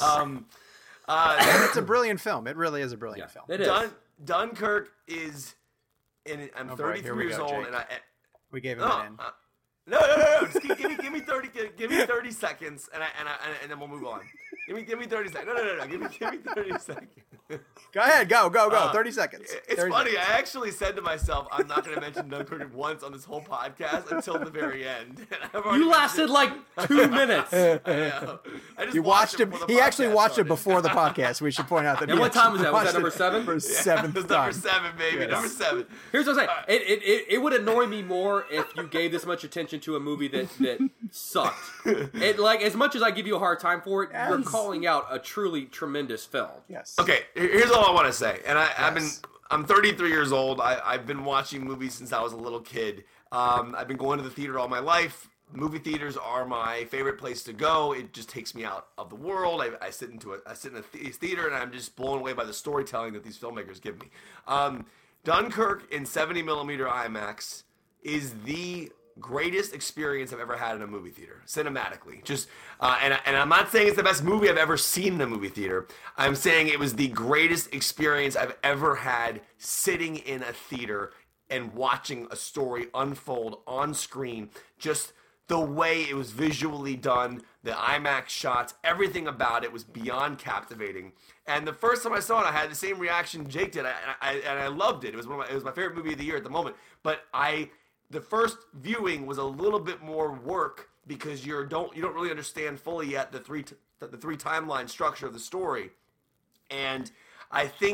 And it's a brilliant film. It really is a brilliant film. It is. Dunkirk is, and I'm 33 years old, Jake. We gave him an in. No. Just give me 30 seconds, and then we'll move on. Give me 30 seconds. No. Give me 30 seconds. Go ahead. Go. 30 seconds. It's 30 funny. seconds. I actually said to myself, I'm not going to mention Dunkirk once on this whole podcast until the very end. You lasted like 2 minutes. I just you watched it. He actually watched it before the podcast. We should point out that. And what time was that? Was that number 7? For 7th time. Number 7, baby. Yes. Number 7. Here's what I'm saying. It would annoy me more if you gave this much attention to a movie that sucked. As much as I give you a hard time for it, you're calling out a truly tremendous film. Yes. Okay, here's all I want to say. And I'm 33 years old. I've been watching movies since I was a little kid. I've been going to the theater all my life. Movie theaters are my favorite place to go. It just takes me out of the world. I sit in a theater and I'm just blown away by the storytelling that these filmmakers give me. Dunkirk in 70mm IMAX is the greatest experience I've ever had in a movie theater, cinematically. Just and I'm not saying it's the best movie I've ever seen in a movie theater. I'm saying it was the greatest experience I've ever had sitting in a theater and watching a story unfold on screen. Just the way it was visually done, the IMAX shots, everything about it was beyond captivating. And the first time I saw it, I had the same reaction Jake did, and I loved it. It was my favorite movie of the year at the moment. But the first viewing was a little bit more work because you don't really understand fully yet the three timeline structure of the story, and I think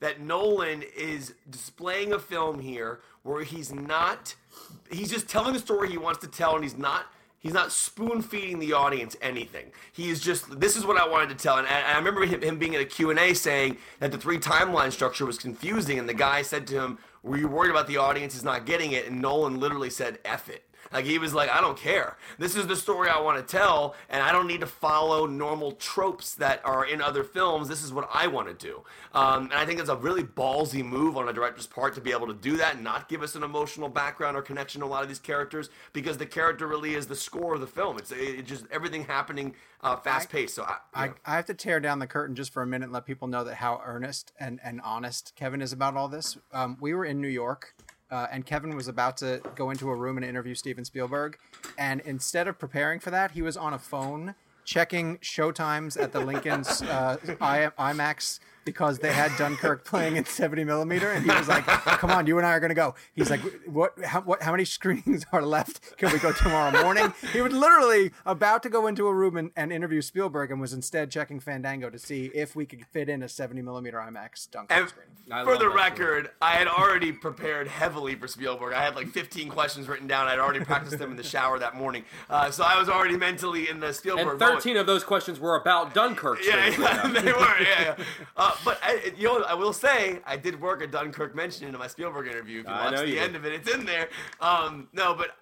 that Nolan is displaying a film here where he's just telling the story he wants to tell, and he's not spoon feeding the audience anything. He is just, this is what I wanted to tell. And I remember him being in a Q&A saying that the 3 timeline structure was confusing, and the guy said to him, "Were you worried about the audience is not getting it?" And Nolan literally said, "F it." Like, he was like, "I don't care. This is the story I want to tell, and I don't need to follow normal tropes that are in other films. This is what I want to do." And I think it's a really ballsy move on a director's part to be able to do that and not give us an emotional background or connection to a lot of these characters, because the character really is the score of the film. It's just everything happening fast-paced. So I have to tear down the curtain just for a minute and let people know that how earnest and honest Kevin is about all this. We were in New York. And Kevin was about to go into a room and interview Steven Spielberg. And instead of preparing for that, he was on a phone checking showtimes at the Lincoln's IMAX, because they had Dunkirk playing in 70 millimeter. And he was like, "Come on, you and I are going to go." He's like, how many screenings are left? Can we go tomorrow morning? He was literally about to go into a room and interview Spielberg, and was instead checking Fandango to see if we could fit in a 70 millimeter IMAX Dunkirk screen. For the record, I had already prepared heavily for Spielberg. I had like 15 questions written down. I'd already practiced them in the shower that morning. So I was already mentally in the Spielberg And 13 of those questions were about Dunkirk. Yeah, they were, yeah. But I will say, I did work a Dunkirk mention in my Spielberg interview. If you watch the end of it, it's in there. No, but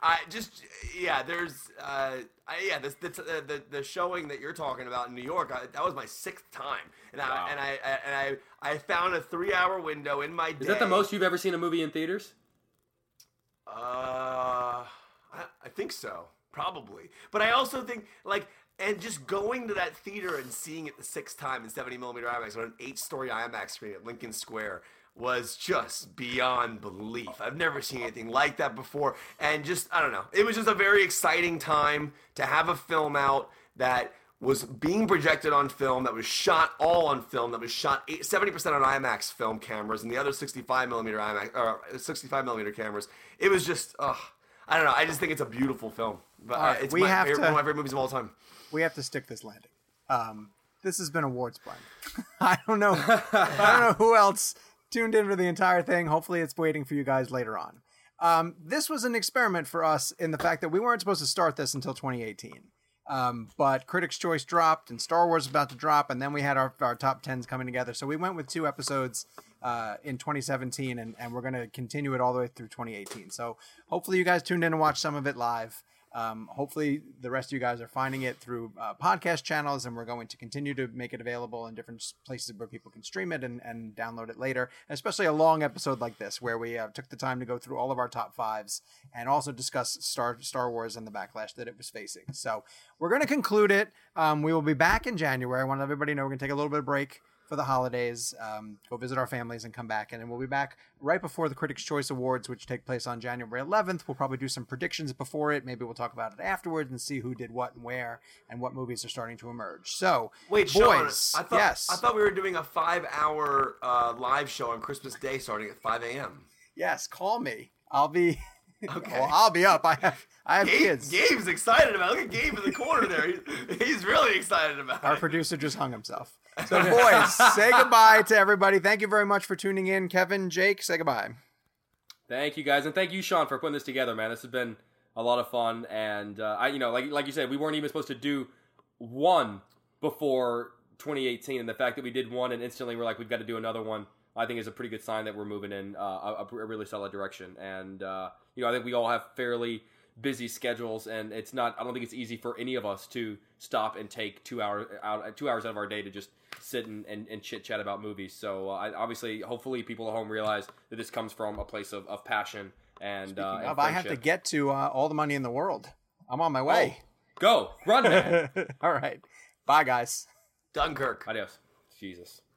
the showing that you're talking about in New York, that was my 6th time, and wow. I found a 3-hour window in my day. Is that the most you've ever seen a movie in theaters? I think so, probably. But I also think, like, and just going to that theater and seeing it the 6th time in 70 millimeter IMAX on an 8-story IMAX screen at Lincoln Square was just beyond belief. I've never seen anything like that before. And just, I don't know. It was just a very exciting time to have a film out that was being projected on film, that was shot all on film, that was shot 70% on IMAX film cameras, and the other 65 millimeter cameras. It was just, I don't know. I just think it's a beautiful film. But it's one of my favorite movies of all time. We have to stick this landing. This has been Awards Blend. I don't know who else tuned in for the entire thing. Hopefully it's waiting for you guys later on. This was an experiment for us in the fact that we weren't supposed to start this until 2018. But Critics' Choice dropped, and Star Wars was about to drop, and then we had our top 10s coming together. So we went with 2 episodes in 2017, and we're going to continue it all the way through 2018. So hopefully you guys tuned in and watched some of it live. Hopefully the rest of you guys are finding it through podcast channels, and we're going to continue to make it available in different places where people can stream it and download it later, especially a long episode like this where we took the time to go through all of our top 5s and also discuss Star Wars and the backlash that it was facing. So we're going to conclude it. We will be back in January. I want everybody to know we're going to take a little bit of break for the holidays, go visit our families and come back. And then we'll be back right before the Critics' Choice Awards, which take place on January 11th. We'll probably do some predictions before it. Maybe we'll talk about it afterwards and see who did what and where and what movies are starting to emerge. So, wait, boys, Sean, I thought we were doing a 5-hour live show on Christmas Day starting at 5 a.m. Yes, call me. I'll be... Okay. Well, I'll be up. I have kids. Gabe's excited about it. Look at Gabe in the corner there. He's really excited about it. Our producer just hung himself. So, boys, say goodbye to everybody. Thank you very much for tuning in. Kevin, Jake, say goodbye. Thank you, guys. And thank you, Sean, for putting this together, man. This has been a lot of fun. And, like you said, we weren't even supposed to do one before 2018. And the fact that we did one and instantly we're like, we've got to do another one, I think is a pretty good sign that we're moving in a really solid direction. And, I think we all have fairly busy schedules, and I don't think it's easy for any of us to stop and take 2 hours out of our day to just sit and chit-chat about movies. So obviously, hopefully people at home realize that this comes from a place of passion and I have to get to All the Money in the World. I'm on my way. Oh, go. Run, man. All right. Bye, guys. Dunkirk. Adios. Jesus.